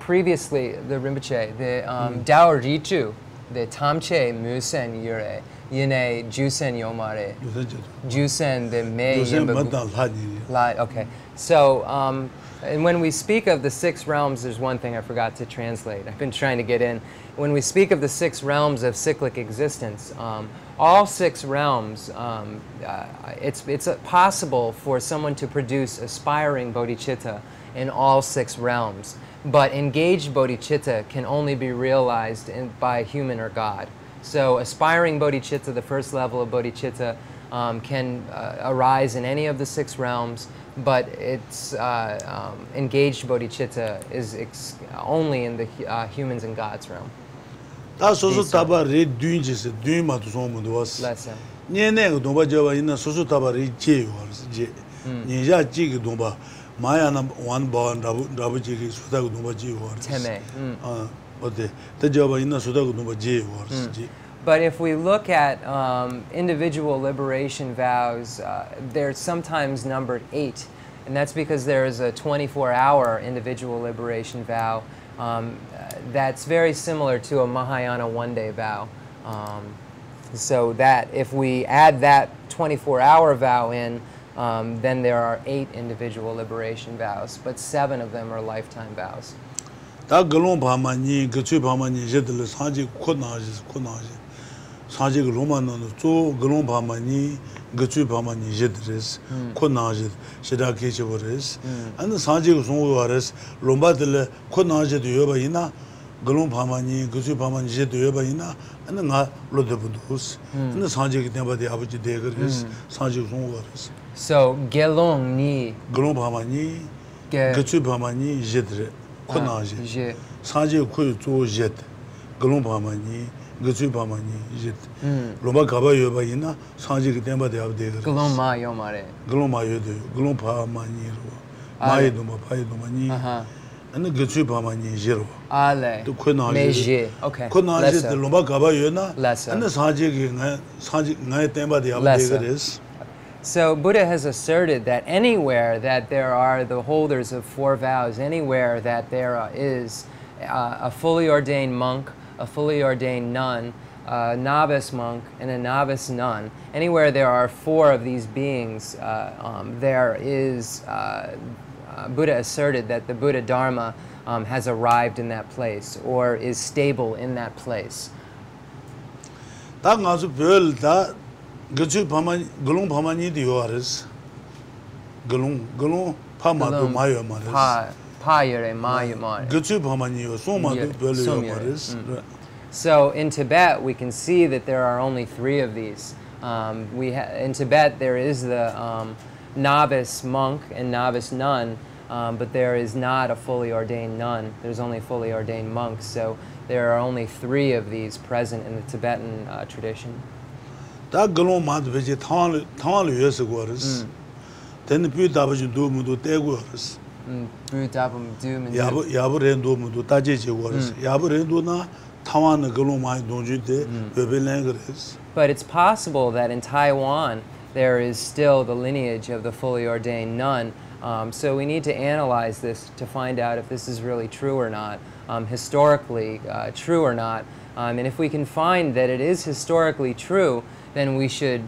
previously, the Rinpoche, the Dao Richu, the Tamche Musen Yure, Yine Jusen Yomare. 요새 저 Jusen the me 요새 yimba 맞다 하니. Okay. So, and when we speak of the six realms, there's one thing I forgot to translate. I've been trying to get in. When we speak of the six realms of cyclic existence, all six realms, it's possible for someone to produce aspiring bodhicitta in all six realms. But engaged bodhicitta can only be realized by human or God. So aspiring bodhicitta, the first level of bodhicitta, can arise in any of the six realms, but it's engaged bodhicitta is only in the humans and God's realm. 다 소소 타바 레 듄지스 듄마도 소문도 왔어. Lesson. 년내 동바 저와 있는 소소 타바 레 제요스 제. 니자 지기 동바 마야나 원바원 라부지기 수다고 동바 제요스. Teme. 어때? 대저와 있는 수다고 동바 제요스 제. But if we look at individual liberation vows, they're sometimes numbered 8, and that's because there is a 24-hour individual liberation vow that's very similar to a Mahayana one-day vow. So that if we add that 24-hour vow in, then there are 8 individual liberation vows, but 7 of them are lifetime vows. 다 글롱 바마니 그치 바마니 제들 사지 코나지 사지 로마노 조 글롱 바마니 그치 바마니 제들스 코나지 시다케치 버레스 안 사지 송오와레스 롬바들 코나지도 여바이나 글롱 바마니 그치 바마니 제도 여바이나 안나 로데부두스 안 사지 때바데 아버지 데그레스 사지 송오와레스 So gelong ni 글롱 바마니 그치 바마니 제들 코나지 사지 코요 조 제드 글롱 바마니 그치 바마니 제드 로마 가바 여바이나 사지 때바데 아버데 gelong ma yomare. 글롱 마요도 글롱 바마니로 마이도 마파이도 마니 안 그치 바마니 제로 Ale. 또 코나지 Meje. Okay. 코나지 Lesser. 로마 가바 여나 Lesser. 안 사지 나의 때바데 아버데 그레스 So Buddha has asserted that anywhere that there are the holders of 4 vows, anywhere that there is a fully ordained monk, a fully ordained nun, a novice monk, and a novice nun, anywhere there are 4 of these beings, there is, Buddha asserted that the Buddha Dharma has arrived in that place or is stable in that place. 다 가서 별다 그치 바마니 글롱 바마니 디오아레스 글롱 파마도 마요 마레스 Pa yore ma yomare. 그치 바마니요 소마도 별로 마레스 So in Tibet, we can see that there are only 3 of these. In Tibet, there is the novice monk and novice nun, but there is not a fully ordained nun. There's only fully ordained monks. So there are only 3 of these present in the Tibetan tradition. 다 글롱 마도 베지 타완을 위해서 거레스 된 뷰다버지 도무도 떼고 거레스 야부렌도 무도 따지지 거레스 야부렌도나 타완의 글롱 마이 동주데 베벨랭 거레스. But it's possible that in Taiwan there is still the lineage of the fully ordained nun. So we need to analyze this to find out if this is really true or not, historically true or not. And if we can find that it is historically true, then we should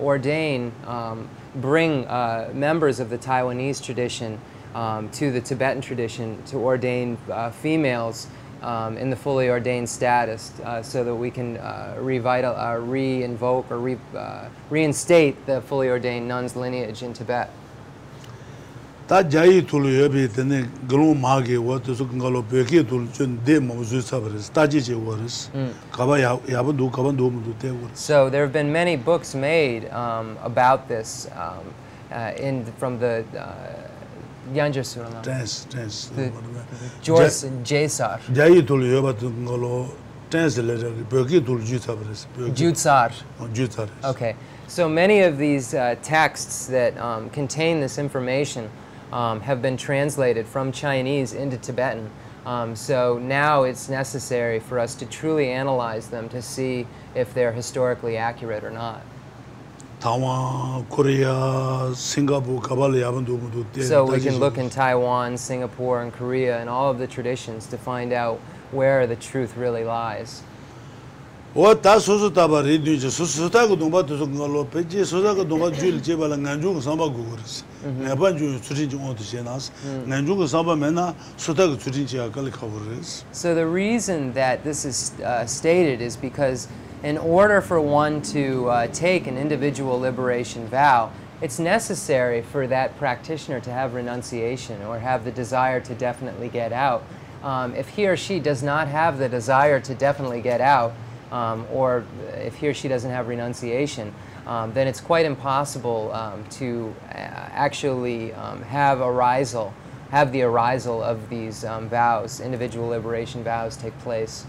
bring members of the Taiwanese tradition to the Tibetan tradition to ordain females in the fully ordained status so that we can re-invoke or reinstate the fully ordained nun's lineage in Tibet. 다 자이 툴 여비 되네 글롱 마게 와도 그걸로 베게 둘준 데모 주사버스 따지지 거레스 가바 야부도 가반도 무도 떼고. So there have been many books made about this from the Yanja Surama. Trans. Joyce and Jaysar. 자이 툴 여바도 걸로 translator 베게 둘 주사버스. Jutsar. 주사르. Okay. So many of these texts that contain this information have been translated from Chinese into Tibetan. So now it's necessary for us to truly analyze them to see if they're historically accurate or not. Taiwan, Korea, Singapore, 가발레 야반도 무도 떼. So we can look in Taiwan, Singapore, and Korea and all of the traditions to find out where the truth really lies. o ta susu taba redu je susu ta go domba to ngalo peje susu go domba jul je bala nganju samba gugurs ne ban ju suji ju on to jenas nganju samba mena suta go suji je akal khavurs. So the reason that this is stated is because in order for one to take an individual liberation vow, it's necessary for that practitioner to have renunciation or have the desire to definitely get out. If he or she does not have the desire to definitely get out, or if he or she doesn't have renunciation, then it's quite impossible to actually have the arisal of these vows, individual liberation vows, take place.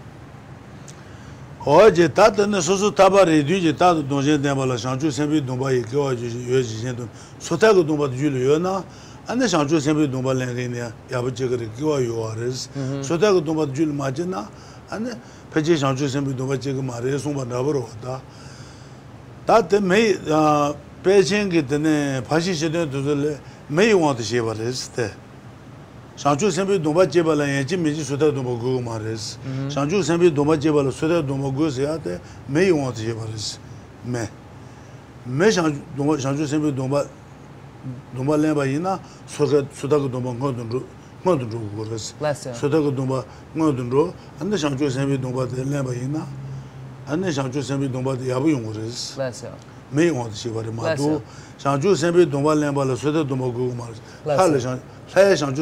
Oje tata ne susu taba redu je tata donje de bala chanchu sembi domba ye ko je ye je don sota go domba jul yo na ane chanchu sembi domba len ne ya bu je gre ko yo ares sota go domba jul ma je na ane peje chanchu sembi domba je go mare so ba na bro da tata me pejen ge de phashi je de do me want to she bares te Sanju sembi domba jebala yenji meji soda domba go mares. Sanju sembi domba jebala soda domba go seate me want jebares. Me sanju sembi domba lemba yina soda go domba ngodun ro gores. Soda go domba ngodun ro ande sanju sembi domba lemba yina ande sanju sembi domba yabu yongores. Me want jebare madu sanju sembi domba lemba la soda domba go mares. Listen.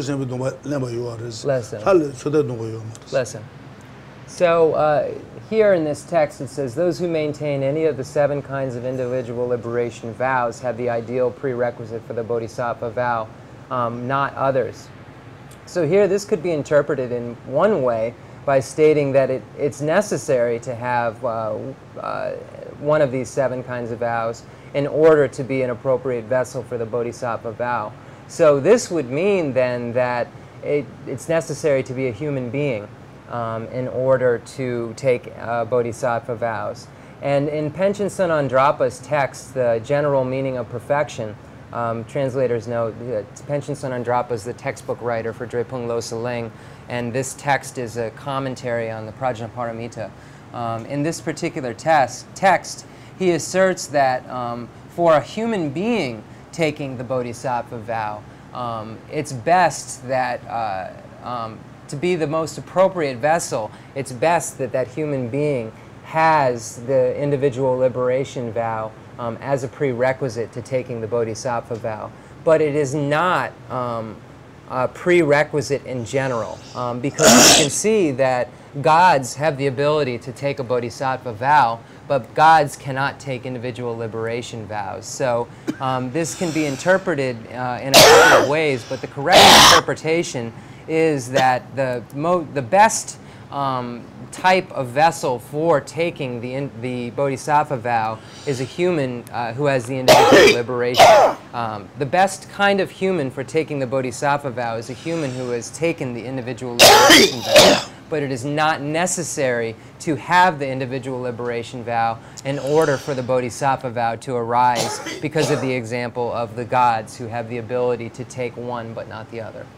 So here in this text it says, those who maintain any of the 7 kinds of individual liberation vows have the ideal prerequisite for the bodhisattva vow, not others. So here this could be interpreted in one way by stating that it's necessary to have one of these 7 kinds of vows in order to be an appropriate vessel for the bodhisattva vow. So this would mean then that it's necessary to be a human being in order to take bodhisattva vows. And in Panchen Sonandrapa's text, the general meaning of perfection, translators know that Panchen Sonandrapa is the textbook writer for Drepung Losar Ling, and this text is a commentary on the Prajnaparamita. In this particular text, he asserts that for a human being taking the bodhisattva vow, it's best that to be the most appropriate vessel, it's best that that human being has the individual liberation vow as a prerequisite to taking the bodhisattva vow. But it is not a prerequisite in general, because you can see that gods have the ability to take a bodhisattva vow, but gods cannot take individual liberation vows. So this can be interpreted in a couple of ways, but the correct interpretation is that the best type of vessel for taking the bodhisattva vow is a human who has the individual liberation. The best kind of human for taking the bodhisattva vow is a human who has taken the individual liberation vow. But it is not necessary to have the individual liberation vow in order for the bodhisattva vow to arise, because of the example of the gods who have the ability to take one but not the other.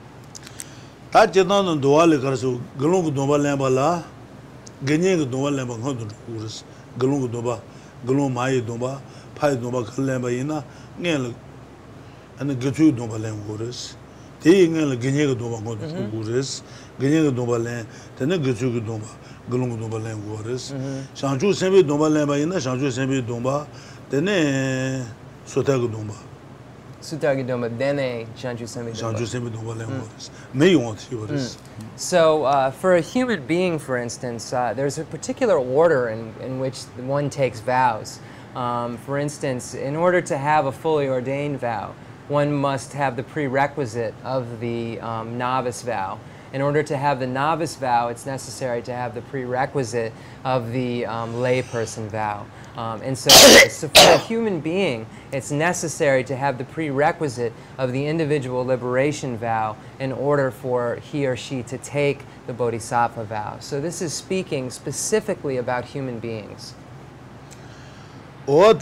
So for a human being, for instance, there's a particular order in which one takes vows. For instance, in order to have a fully ordained vow, one must have the prerequisite of the novice vow. In order to have the novice vow, it's necessary to have the prerequisite of the layperson vow. And so for a human being, it's necessary to have the prerequisite of the individual liberation vow in order for he or she to take the bodhisattva vow. So this is speaking specifically about human beings. So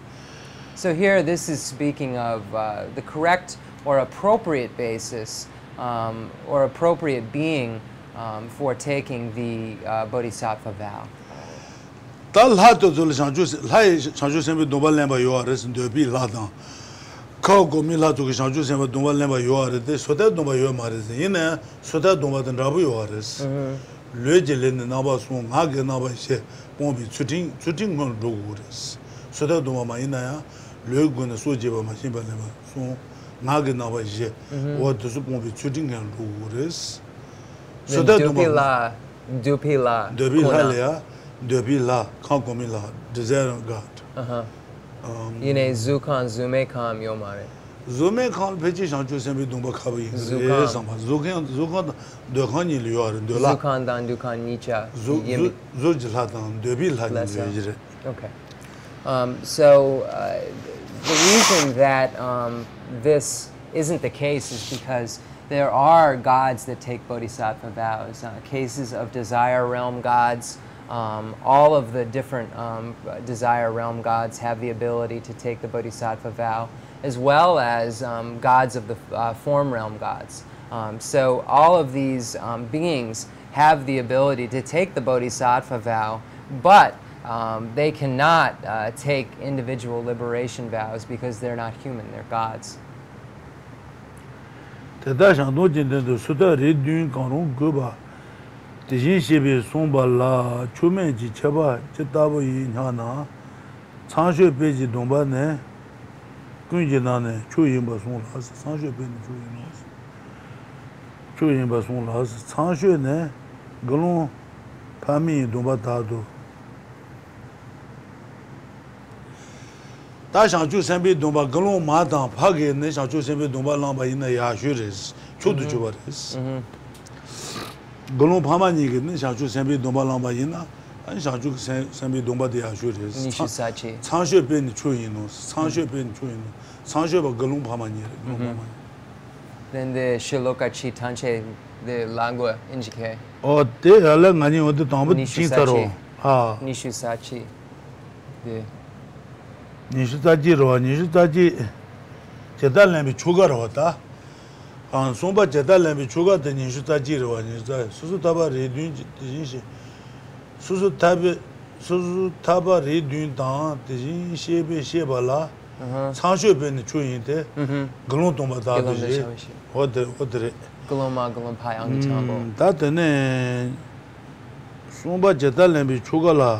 here this is speaking of the correct or appropriate basis or appropriate being for taking the Bodhisattva vow. Tal hato zul shanju lai shanju sembe dombal lemba yoares debi ladan. Kao gomi la to shanju sembe dombal lemba yoare de soda domba yo mares yine soda domba den rabu yoares. Le jelen naba sun ngage naba she bombi chuting mon dogures. Soda domba ma ina ya le gun so jeba ma shimba lemba sun ngage naba she o to su bombi chuting ngan dogures. Soda domba Dupi la. debi la Debi la, kankomi la, desire God. Yine Zukan Zumekam Yomare. Zume kan pechi shanchu sembi dumba kabi Zukan. Zukan de khani liyor de la. Zukan Dan Dukan Nicha. Zujlatan debi la ni. Okay. So the reason that this isn't the case is because there are gods that take bodhisattva vows, cases of desire realm gods. All of the different desire realm gods have the ability to take the bodhisattva vow, as well as gods of the form realm gods. So all of these beings have the ability to take the bodhisattva vow, but they cannot take individual liberation vows because they're not human, they're gods. Tijin shebe somba la chume ji cheba chitabo yi nyana chanshe peji domba ne kunje na ne chu yimba song la chanshe pe ne chu yimba song la chanshe ne galon pami domba ta do ta shang chu sembe domba galon ma dan phage ne shang chu sembe domba lamba ina ya shures chu du chu bares Golon Pamani, Shanchu Sembi Domba Lamba Yina, and Shanchu Sembi Domba de Ashures. Nishisachi. Sanshe Ben Chuinos, Sanshe Ben Chuino, Sanshe Golon Pamani. Then the Shilokachi Tanche, the Langua Injike. Oh, they are Langani or the Tomba Chintaro. Ah, Nishisachi. The Nishitaji, Chedalambi Chugarota. And somba Jetalambi Chuga, the Nishutaji, Susu Taba Redun, Susu Taba Redun, the Jin Shebe Shebala, Sansho Ben Chuinte, Glontomba, what the Gloma Glompai Angitambo. That the name Somba Jetalambi Chugala.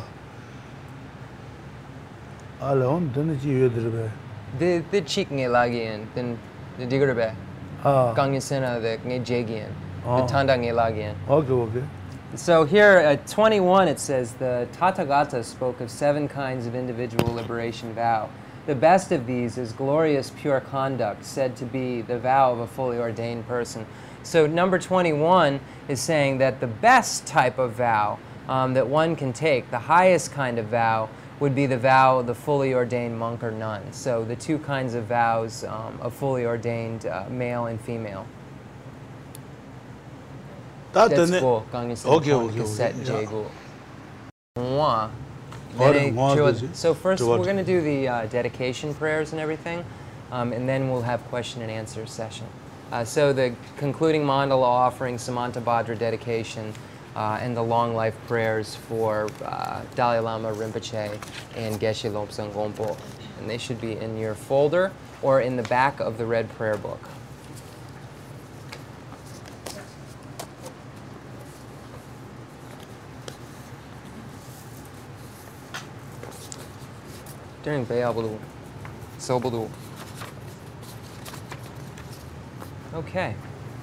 Alone, then the chicken elagian, then the diggerbe. Gangisena, the Ngejagian, the Tandang elagian. Okay. So here at 21 it says the Tathagata spoke of 7 kinds of individual liberation vow. The best of these is glorious pure conduct, said to be the vow of a fully ordained person. So number 21 is saying that the best type of vow that one can take, the highest kind of vow, would be the vow of the fully ordained monk or nun. So the 2 kinds of vows of fully ordained male and female. That's cool. So first we're going to do the dedication prayers and everything, and then we'll have question and answer session. So the concluding mandala offering, Samantabhadra dedication, and the long life prayers for Dalai Lama Rinpoche and Geshe Lobsang Gompo. And they should be in your folder or in the back of the red prayer book. During Bayabulu, Sobadu. Okay.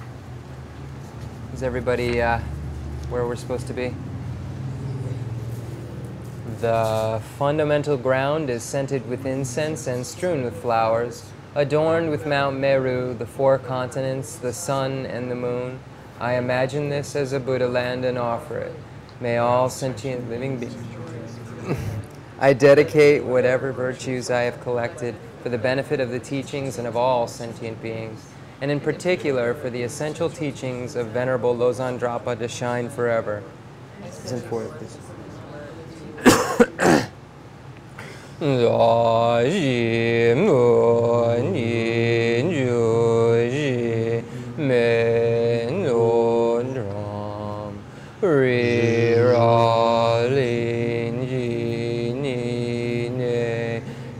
Is everybody where we're supposed to be? The fundamental ground is scented with incense and strewn with flowers, adorned with Mount Meru, the 4 continents, the sun and the moon. I imagine this as a Buddha land and offer it. May all sentient living beings. I dedicate whatever virtues I have collected for the benefit of the teachings and of all sentient beings, and in particular for the essential teachings of Venerable Losang Drapa to shine forever. It's important.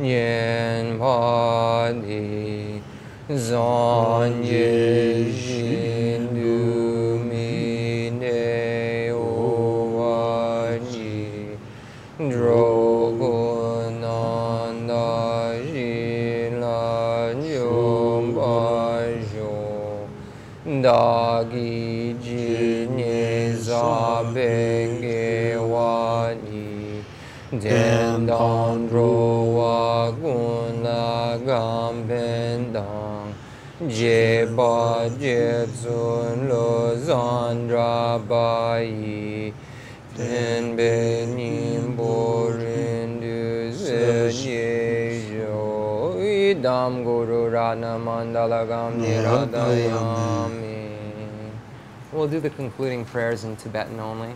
yen body zon ye jin du mi ne o ji drogo nan da ji la jom ba jo da gi ji ne za ben ge wa ni den dan ro wa gun la gam ben dang je ba je zun lo zan ra ba yi ten ben nim bo rin du zen ye jo idam guru rana mandala gam niradayami. We'll do the concluding prayers in Tibetan only.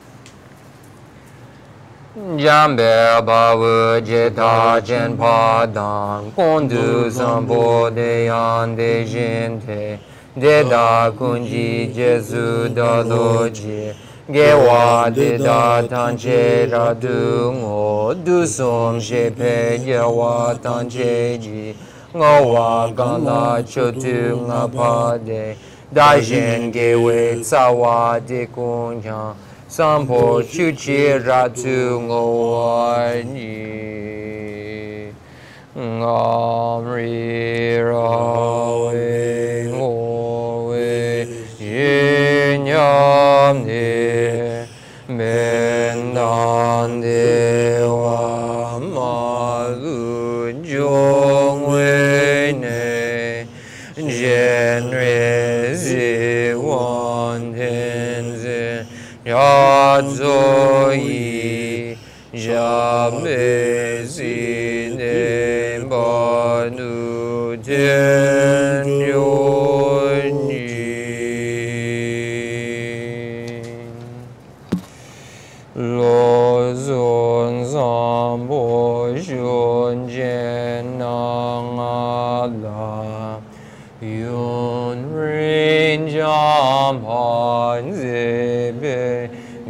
Jambe bawu jeta jen padang kondu zambo de yan de jente de da kunji jesu da doji gewa de da tanche ra du ngo du som she pe gewa tanche ji ngowa ganda chotu nga pa de da jen gewe tsawa de kunya Sampo chuchi ratu ngawani ngamri rawe ngowe yinyam ne mendan dewa malu jongwe ne jenre zi wan tenze Yadzoi Jambe Zine Banu Tenyoni Lozon Zambo Shun Jenang Allah Yun Rin Jampan Zebe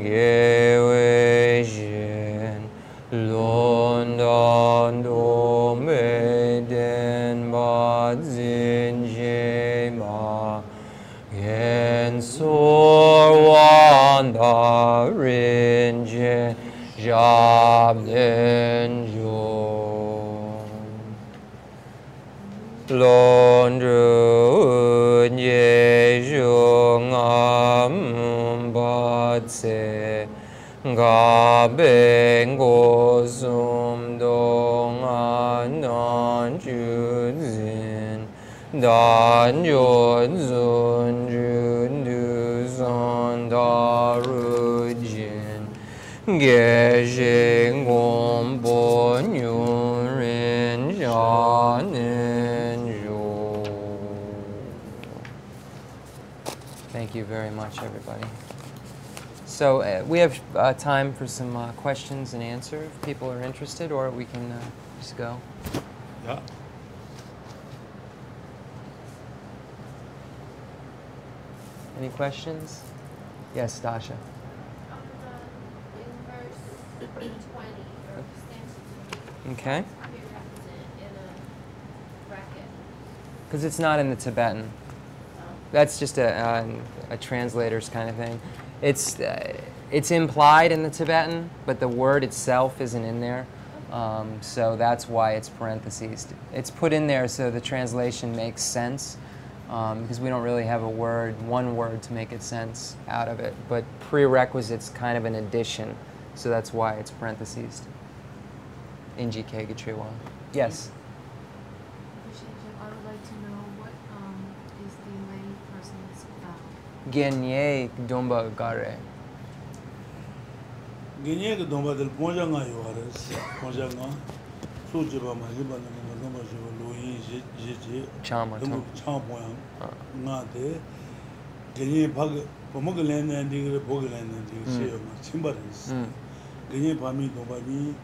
Gewe Shen Lon Dan Do Me Den Ba Zin Shema Gen Sur Wan Da Rin Je Jab Den Jo Lon Dru Ye Jung Am Ba Tse Ga Ben Go Sum Dong An Ju Zin Dan Jun Zun Jun Du Zon Da Ru Jin Ge Jing Gom Bo Nyun Rin Jan Jo. Thank you very much, everybody. So we have time for some questions and answers if people are interested, or we can just go. Yeah. Any questions? Yes, Dasha. In verse 20 or stanza 20, Okay. how do you represent in a bracket? Because it's not in the Tibetan. That's just a translator's kind of thing. It's implied in the Tibetan, but the word itself isn't in there. So that's why it's parentheses. It's put in there so the translation makes sense, because we don't really have one word to make it sense out of it. But prerequisite's kind of an addition, so that's why it's parentheses. In GK Gatriwa. Yes? I would like to know what is the lay person's vow. Genye Dumba Gare. Genye ke domba del ponja nga yuares, ponja nga su jiba ma jiba na nga domba jiba lo yin je Chama. domba chang poyang nga de genye bhag pomog len nen digre bog len nen dig se yo ma chimba res. Genye phami domba ni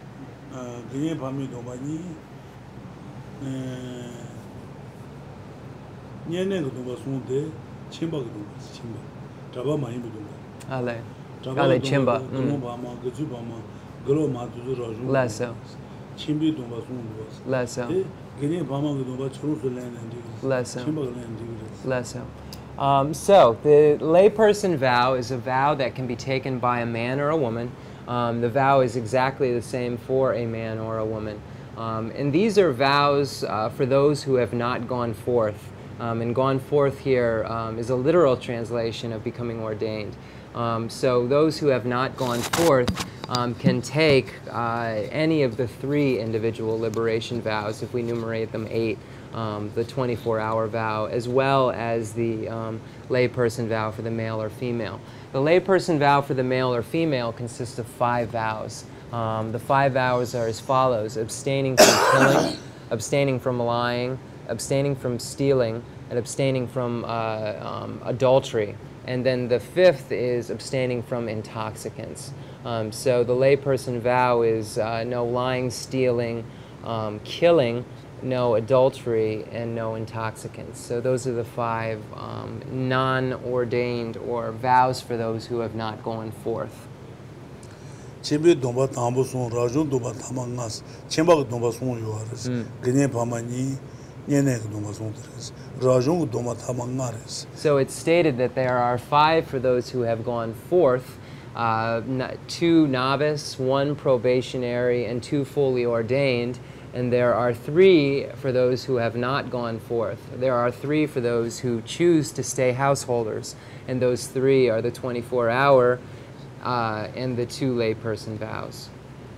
nyene ke domba sun de chimba ke domba chimba. Traba ma yin domba. Ale Chimba. Less so. chimbi domba sung was. Less so. Gene Bama domba churu land and Less so. Chimba land. Less so. So the layperson vow is a vow that can be taken by a man or a woman. The vow is exactly the same for a man or a woman. And these are vows for those who have not gone forth. And gone forth here is a literal translation of becoming ordained. So those who have not gone forth can take any of the 3 individual liberation vows, if we enumerate them 8, the 24-hour vow, as well as the layperson vow for the male or female. The layperson vow for the male or female consists of 5 vows. The 5 vows are as follows: abstaining from killing, abstaining from lying, abstaining from stealing, and abstaining from adultery. And then the 5th is abstaining from intoxicants. So the layperson vow is no lying, stealing, killing, no adultery, and no intoxicants. So those are the 5 non-ordained or vows for those who have not gone forth. Chimbi domba tambo sung, rajun domba tamangas, chimba domba sung yuaris, gene pamani, nyene domba sung teres, rajun domba tamangares. So it's stated that there are 5 for those who have gone forth, 2 novice, 1 probationary, and 2 fully ordained. And there are 3 for those who have not gone forth. There are 3 for those who choose to stay householders. And those 3 are the 24-hour and the 2 layperson vows.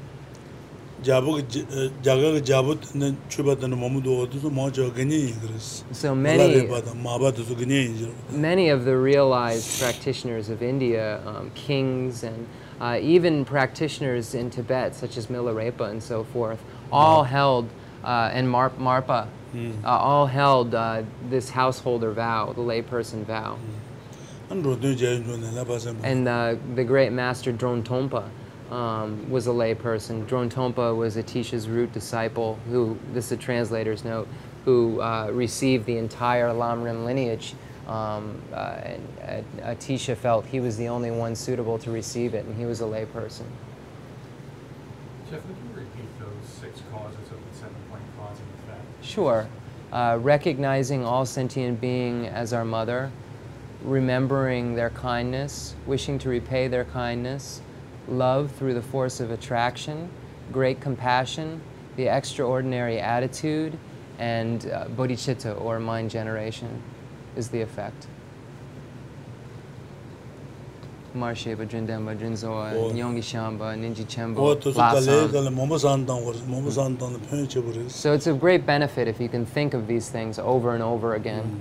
So many of the realized practitioners of India, kings and even practitioners in Tibet, such as Milarepa and so forth, all held, and Marpa, all held this householder vow, the layperson vow. And the great master Drone Tompa was a layperson. Drone Tompa was Atisha's root disciple, who, this is a translator's note, who received the entire Lamrim lineage. And Atisha felt he was the only one suitable to receive it, and he was a layperson. Jeff, would you repeat those 6 causes of the 7-point cause and effect? Sure. Recognizing all sentient being as our mother, remembering their kindness, wishing to repay their kindness, love through the force of attraction, great compassion, the extraordinary attitude, and bodhicitta, or mind generation, is the effect. Marsheba, Drindemba, Drinzoa, Nyongi Shamba, Ninji Chembo, Lasam. So it's of great benefit if you can think of these things over and over again.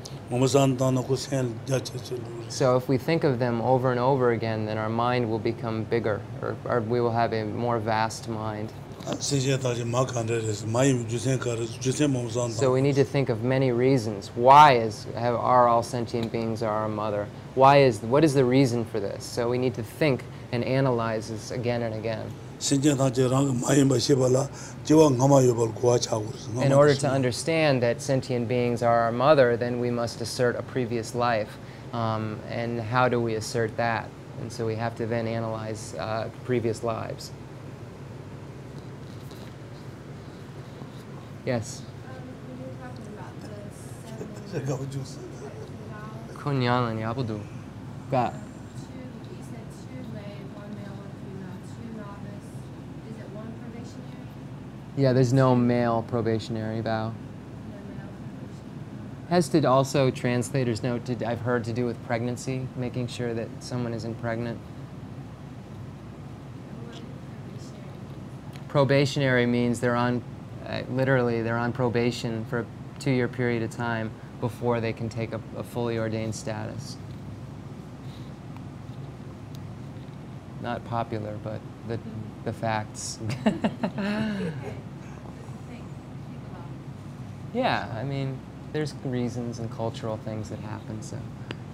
So if we think of them over and over again, then our mind will become bigger, or we will have a more vast mind. So we need to think of many reasons. Why are all sentient beings our mother? What is the reason for this? So we need to think and analyze this again and again. In order to understand that sentient beings are our mother, then we must assert a previous life. And how do we assert that? And so we have to then analyze previous lives. Yes? When you were talking about the 7 vows, Kunyalan Yabudu. Got. you said 2 lay, 1 male, 1 female, 2 novice. Is it 1 probationary? Yeah, there's no male probationary vow. No male probationary. Has to also, translator's note, I've heard, to do with pregnancy, making sure that someone isn't pregnant. What is probationary? Probationary means they're on, literally, they're on probation for a 2-year period of time before they can take a fully ordained status. Not popular, but the facts. Yeah, I mean, there's reasons and cultural things that happen, so.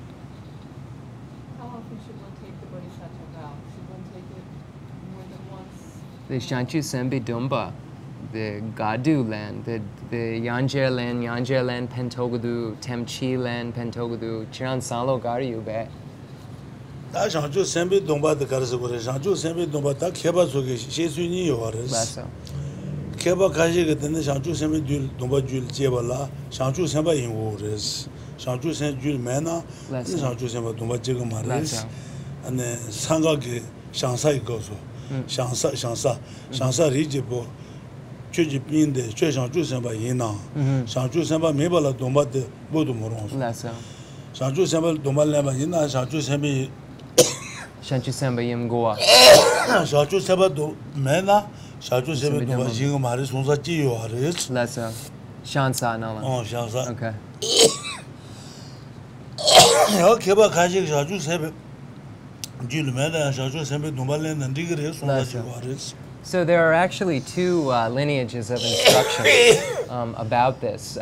How often should one take the Bodhisattva vow? Should one take it more than once? The Shanchu Sembi Dumba, the Gadu land, the Yanjer land, Pentogudu, Temchi land, Pentogudu, Chiran Salo Gariyu Be. Shanchu Sembi Dumba the Karasagore, Shanchu Sembi Dumba, Takeba Sugi, Shesuni Yoris. Keba kaji ke tene shangchu sembe jul domba jul jeba la shangchu semba ingo res. Shangchu sem jul mena shangchu semba domba jega mares. Ane sanga ke shangsa ikoso. Shangsa ri jebo chöji pinde chö shangchu semba yina. Shangchu semba meba la domba de bodu morons. Shangchu semba domba lema yina shangchu semba Shanchu Semba Yim Goa. shangchu semba do mena shangchu semba domba jinga mares sonsa ji yo ares. Lessa. Shansa Nala. Oh, shangsa. Okay. 야 개바 가지 자주 세배 줄매다 자주 세배 동발len ndigre sonda jiwares. So there are actually two lineages of instruction about this.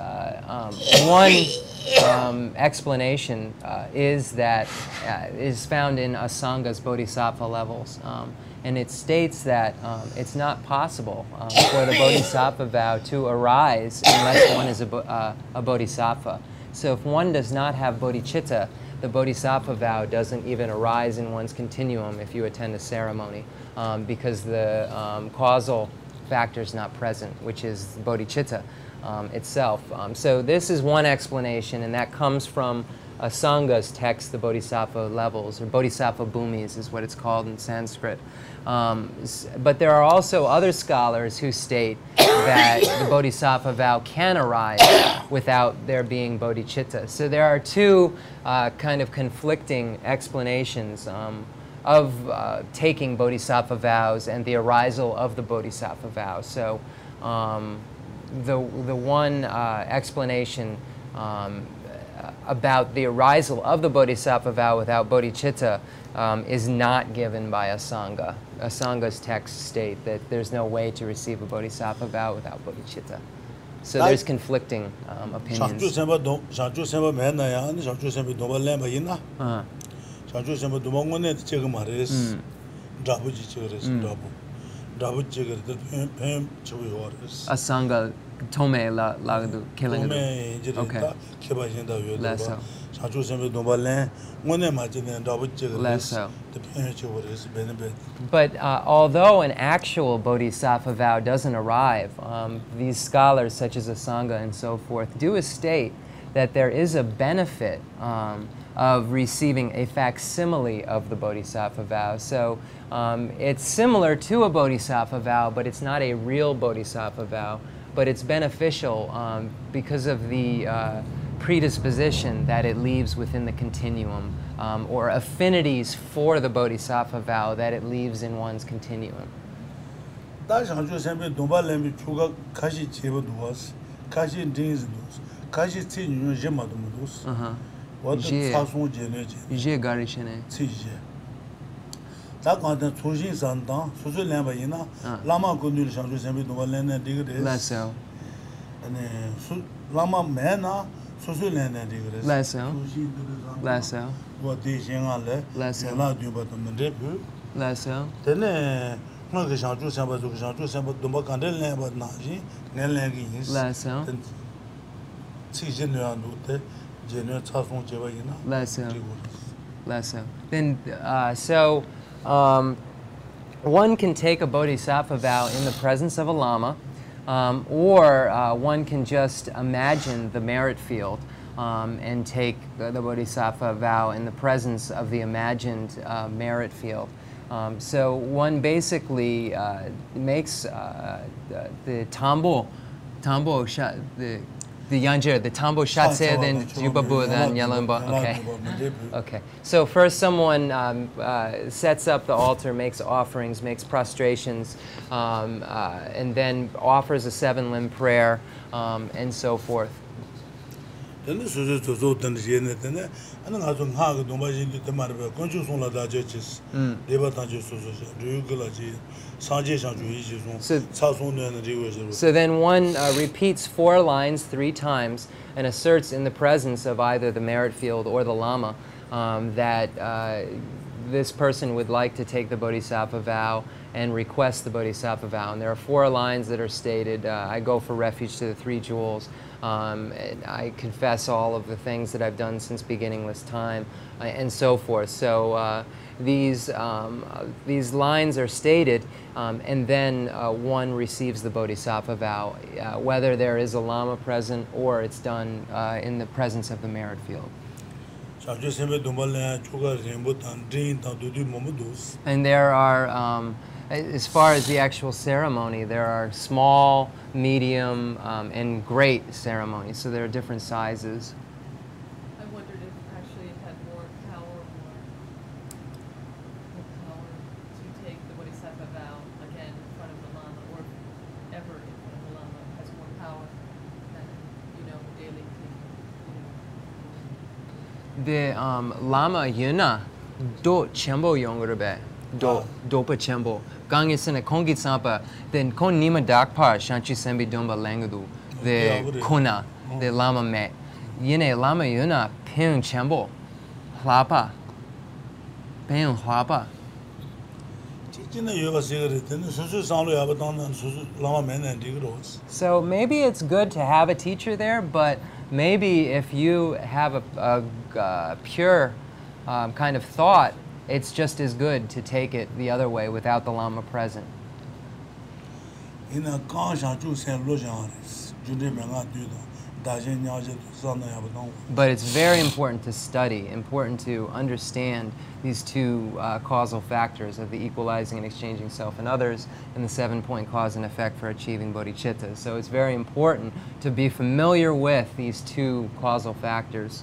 One explanation is that is found in Asanga's bodhisattva levels, and it states that it's not possible for the bodhisattva vow to arise unless one is a bodhisattva. So if one does not have bodhicitta, the bodhisattva vow doesn't even arise in one's continuum if you attend a ceremony, because the causal factor is not present, which is bodhicitta itself. So this is one explanation, and that comes from Asanga's text, the Bodhisattva levels, or Bodhisattva bhumis is what it's called in Sanskrit. But there are also other scholars who state that the Bodhisattva vow can arise without there being bodhicitta. So there are two kind of conflicting explanations of taking Bodhisattva vows and the arisal of the Bodhisattva vow. So the one explanation about the arisal of the Bodhisattva vow without bodhicitta is not given by Asanga. Asanga's texts state that there's no way to receive a Bodhisattva vow without bodhicitta. So there's conflicting opinions. shangchu semba mena ya ni shangchu semba domballen ba yina. shangchu semba domangone chega mares. Drabu ji cheres drabu cheger de pem chewe hores. Asanga tome la lagdu killing. Okay. Keba jinda yo de ba. Shangchu semba domballen ngone ma jine drabu cheger de pem chewe hores benebe. But although an actual bodhisattva vow doesn't arrive, these scholars such as Asanga and so forth do state that there is a benefit of receiving a facsimile of the bodhisattva vow. So it's similar to a bodhisattva vow, but it's not a real bodhisattva vow. But it's beneficial because of the predisposition that it leaves within the continuum, or affinities for the bodhisattva vow that it leaves in one's continuum. 다 shangchu semba domballen bi chuga kashi cheba duwas, kashi dings dus, kashi tsi nyu je ma dum dus. What the façon jene je. Je garishene. Tsi je. Ta quand chujin sandan, susu lamba yina, lama kunul shangchu semba domballen ne digre. Lasso. ane lama mena susu lene digre. Lasso. Lasso. What de jenga le. Lasso. La du ba dum de bu. Lasso. Tene moi que shangchu semba domba kandel ne ba na ji, ne le gi is. Lasso. Tsi je ne andu te je cha song je ba yina. Lasso. Then, one can take a bodhisattva vow in the presence of a lama, or one can just imagine the merit field and take the bodhisattva vow in the presence of the imagined merit field. So one basically makes the tambo the yanjir, the tambo shatse, then jubabu, then yalamba. Okay. Okay. So first, someone sets up the altar, makes offerings, makes prostrations, and then offers a 7-limb prayer, and so forth. Then susu to then jene then ana nga zo nga do ba jin de mar ba kon chu son la da je chis de ba tan ju susu ju gla ji sa je sha ju yi ji son cha son ne de we je. So then one repeats 4 lines 3 times and asserts in the presence of either the merit field or the lama that this person would like to take the Bodhisattva vow and request the Bodhisattva vow. And there are 4 lines that are stated. I go for refuge to the 3 jewels. And I confess all of the things that I've done since beginningless time, and so forth. So these lines are stated, and then one receives the Bodhisattva vow, whether there is a Lama present or it's done in the presence of the merit field. And there are, as far as the actual ceremony, there are small, medium, and great ceremonies. So there are different sizes. I wondered if actually it had more power to take the Bodhisattva vow again in front of the Lama, or ever in front of the Lama has more power than, daily. The Lama Yuna do Chembo Yongurbe. Dopa Chembo. Gangi Sena Kongi Sampa, then Kon Nima Dakpar, Shanchi Sembi Dumba Langudu, the Kuna, the Lama Me. Yine Lama Yuna, Ping Chembo, Hlapa, Ping Hlapa. So maybe it's good to have a teacher there, but maybe if you have a pure kind of thought, it's just as good to take it the other way without the Lama present. But it's very important to study, important to understand these 2 causal factors of the equalizing and exchanging self and others, and the 7-point cause and effect for achieving bodhicitta. So it's very important to be familiar with these 2 causal factors.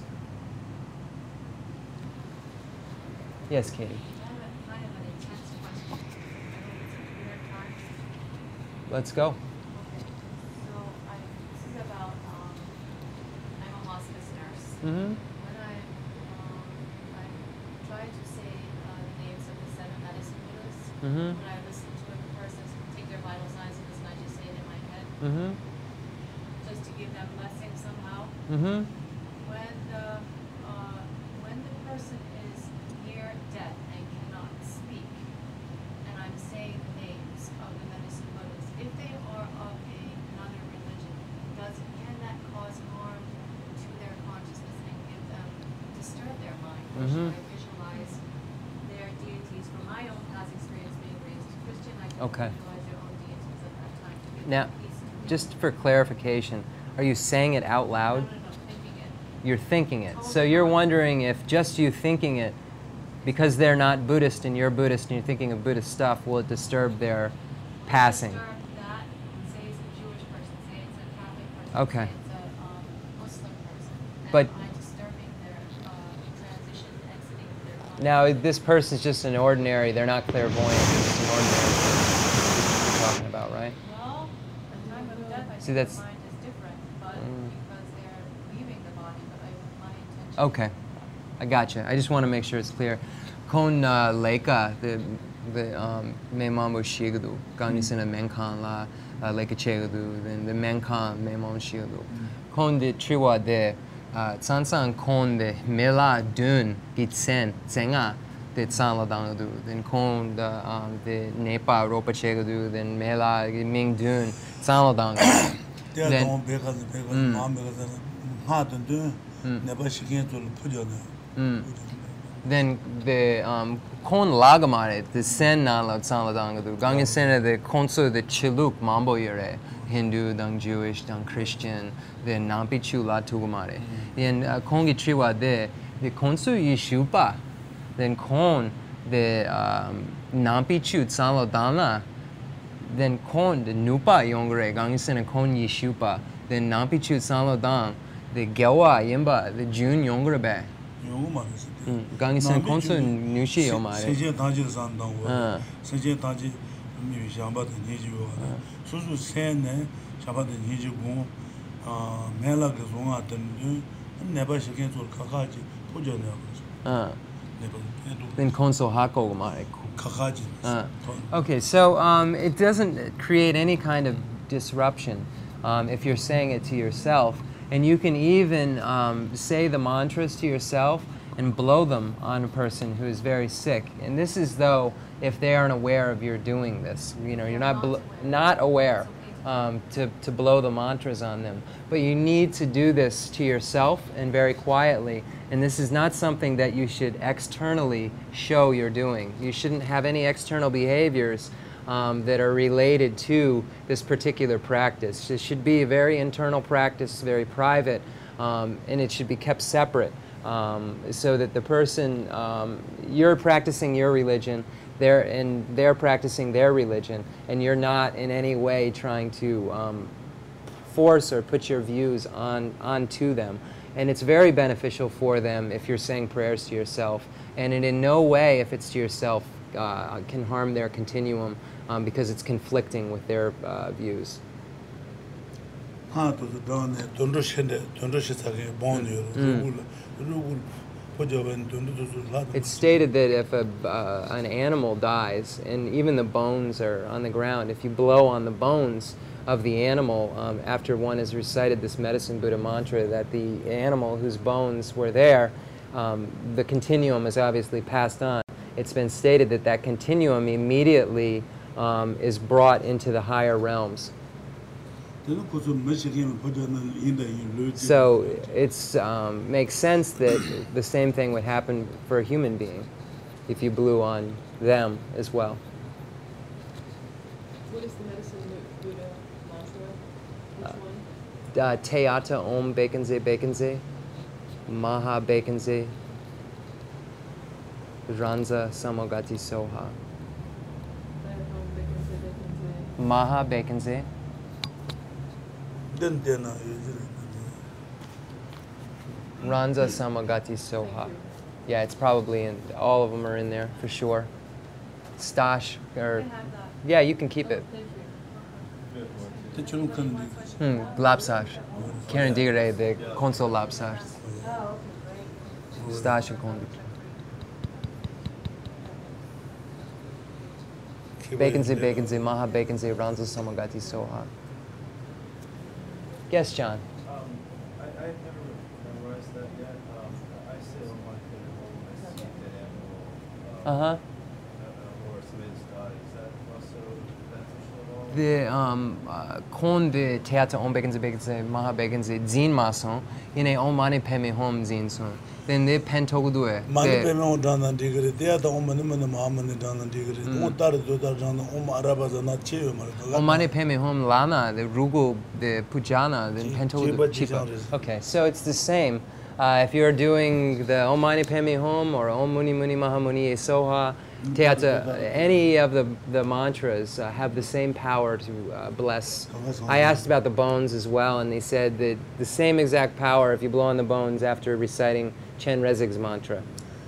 Yes, Katie. I have an intense question. I know it's a weird time. Let's go. Okay. So this is about, I'm a hospice nurse. Mm-hmm. When I try to say the names of the 7 medicine Buddhas, Mm-hmm. when I listen to a person take their vital signs and listen, I just say it in my head, Mm-hmm. just to give them blessing somehow. Mm-hmm. When the person is near death and cannot speak, and I'm saying the names of the medicine Buddhas, if they are of another religion, can that cause harm to their consciousness and disturb their mind? Or should I visualize their deities from my own past experience being raised Christian? I can Okay. visualize their own deities at that time to give Now, them peace to me. just for clarification, are you saying it out loud? No, thinking it. You're thinking it. So you're wondering if just you thinking it, because they're not Buddhist and you're Buddhist and you're thinking of Buddhist stuff, will it disturb their passing? Disturb that, say it's a Jewish person, say it's a Catholic person, Okay. say it's a Muslim person. And But- am I disturbing their transition, exiting their consciousness? Now, this person's just an ordinary, they're not clairvoyant, they're just an ordinary person you're talking about, right? Well, at the time of death, I See, think that's- the mind is different, but because they're leaving the body, but my intention. Okay, I gotcha. I just want to make sure it's clear. Kon leka the me mambo shigadu gani sena menkan la leka chegadu then the menkan me mambo shigadu. Kon de triwa de tsansan kon de mela dun gitsen zenga de tsanla dangadu then kon de nepa ropa chegadu then mela ming dun tsanla dangadu. Then the kon lagamare the sen na la tsanla dangadu gangen sena the konso the chiluk mambo yere Hindu dang Jewish dang Christian then nampi chu la tugamare then kongi triwa de the konso yishupa then kon the nampi chu tsanla dana then kon the nupa yongre gangen sena kon yishupa then nampi chu tsanla dang the gelwa yimba the jun yongre be gangi sen konso nushi yomare 세제 다지 산다고 세제 다지 미샹바도 니지고 수수 세네 샤바도 니지고 메라게 종아든 네바 시킨 줄 카카지 포전이야 then konso hako yomare 카카지 okay, so it doesn't create any kind of disruption if you're saying it to yourself, and you can even say the mantras to yourself and blow them on a person who is very sick. And this is though if they aren't aware of you're doing this. You know, you're not aware to blow the mantras on them. But you need to do this to yourself and very quietly. And this is not something that you should externally show you're doing. You shouldn't have any external behaviors that are related to this particular practice. It should be a very internal practice, very private, and it should be kept separate so that the person, you're practicing your religion, they're practicing their religion, and you're not in any way trying to force or put your views onto them. And it's very beneficial for them if you're saying prayers to yourself, and it in no way, if it's to yourself, can harm their continuum because it's conflicting with their views. It's stated that if an animal dies, and even the bones are on the ground, if you blow on the bones of the animal after one has recited this medicine Buddha mantra, that the animal whose bones were there, the continuum is obviously passed on. It's been stated that that continuum immediately is brought into the higher realms. So it makes sense that the same thing would happen for a human being if you blew on them as well. What is the medicine Buddha mantra? Which one? Teata Om Bekenze Bekenze, Maha Bekenze, Ranza Samogati Soha. Maha Bekenze. Ranza Samagati Soha. Yeah, it's probably in, all of them are in there for sure. Stash, or yeah, you can keep it. Lapsash. Karen Digre, the console Lapsash. Stash and Kondi. Bekenze, Maha Bekenze, Ranza Samagati Soha. Yes, John. I've never memorized that yet. I say on my home, I see that animal, or somebody's died. Is that also beneficial at all? The kon de teata om bekenze maha bekenze zin mason ine om mane peme hom zin son. Then the pentogudue. Mane peme hom dana digre teata om mane mahamane dana digre. Om tar do tar dana om araba dana cheve mar. Om mane peme hom lana the rugo the pujana then pentogudu chipa. Okay, so it's the same. If you're doing the Om Mani Padme Hum or Om Muni Muni Maha Muni Soha, Teata, any of the mantras have the same power to bless. I asked about the bones as well, and they said that the same exact power if you blow on the bones after reciting Chen Rezig's mantra.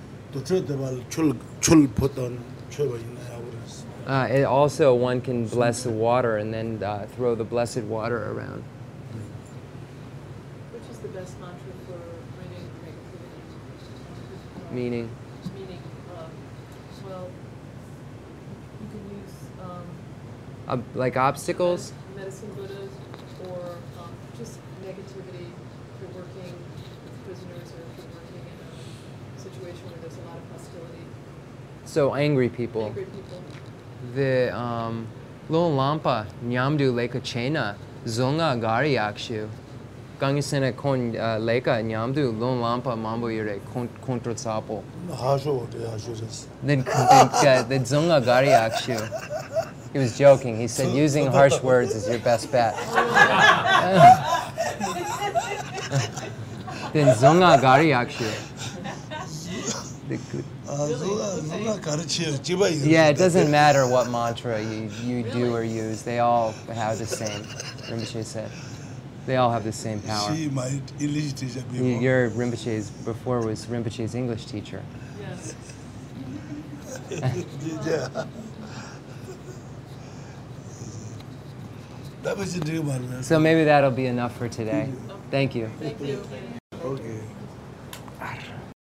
It also, one can bless the water and then throw the blessed water around. Which is the best mantra for bringing creativity? Meaning? Meaning, well, you can use... like obstacles? Medicine Buddhas, or just negativity if you're working with prisoners or if you're working in a situation where there's a lot of hostility. So angry people. Angry people. The Lon Lampa Nyamdu Leka Chena Zonga Gari Akshu Gangisena Kon Leka Nyamdu Lon Lampa Mambo Yure Contra Sapo. Then the Zonga Gari Akshu. He was joking. He said using harsh words is your best bet. Then Zonga Gari Akshu. Yeah, it doesn't matter what mantra you do or use. They all have the same, Rinpoche said. They all have the same power. She might English teacher before. Your Rinpoche's, before was Rinpoche's English teacher. Yes. So maybe that'll be enough for today. Thank you. Thank you.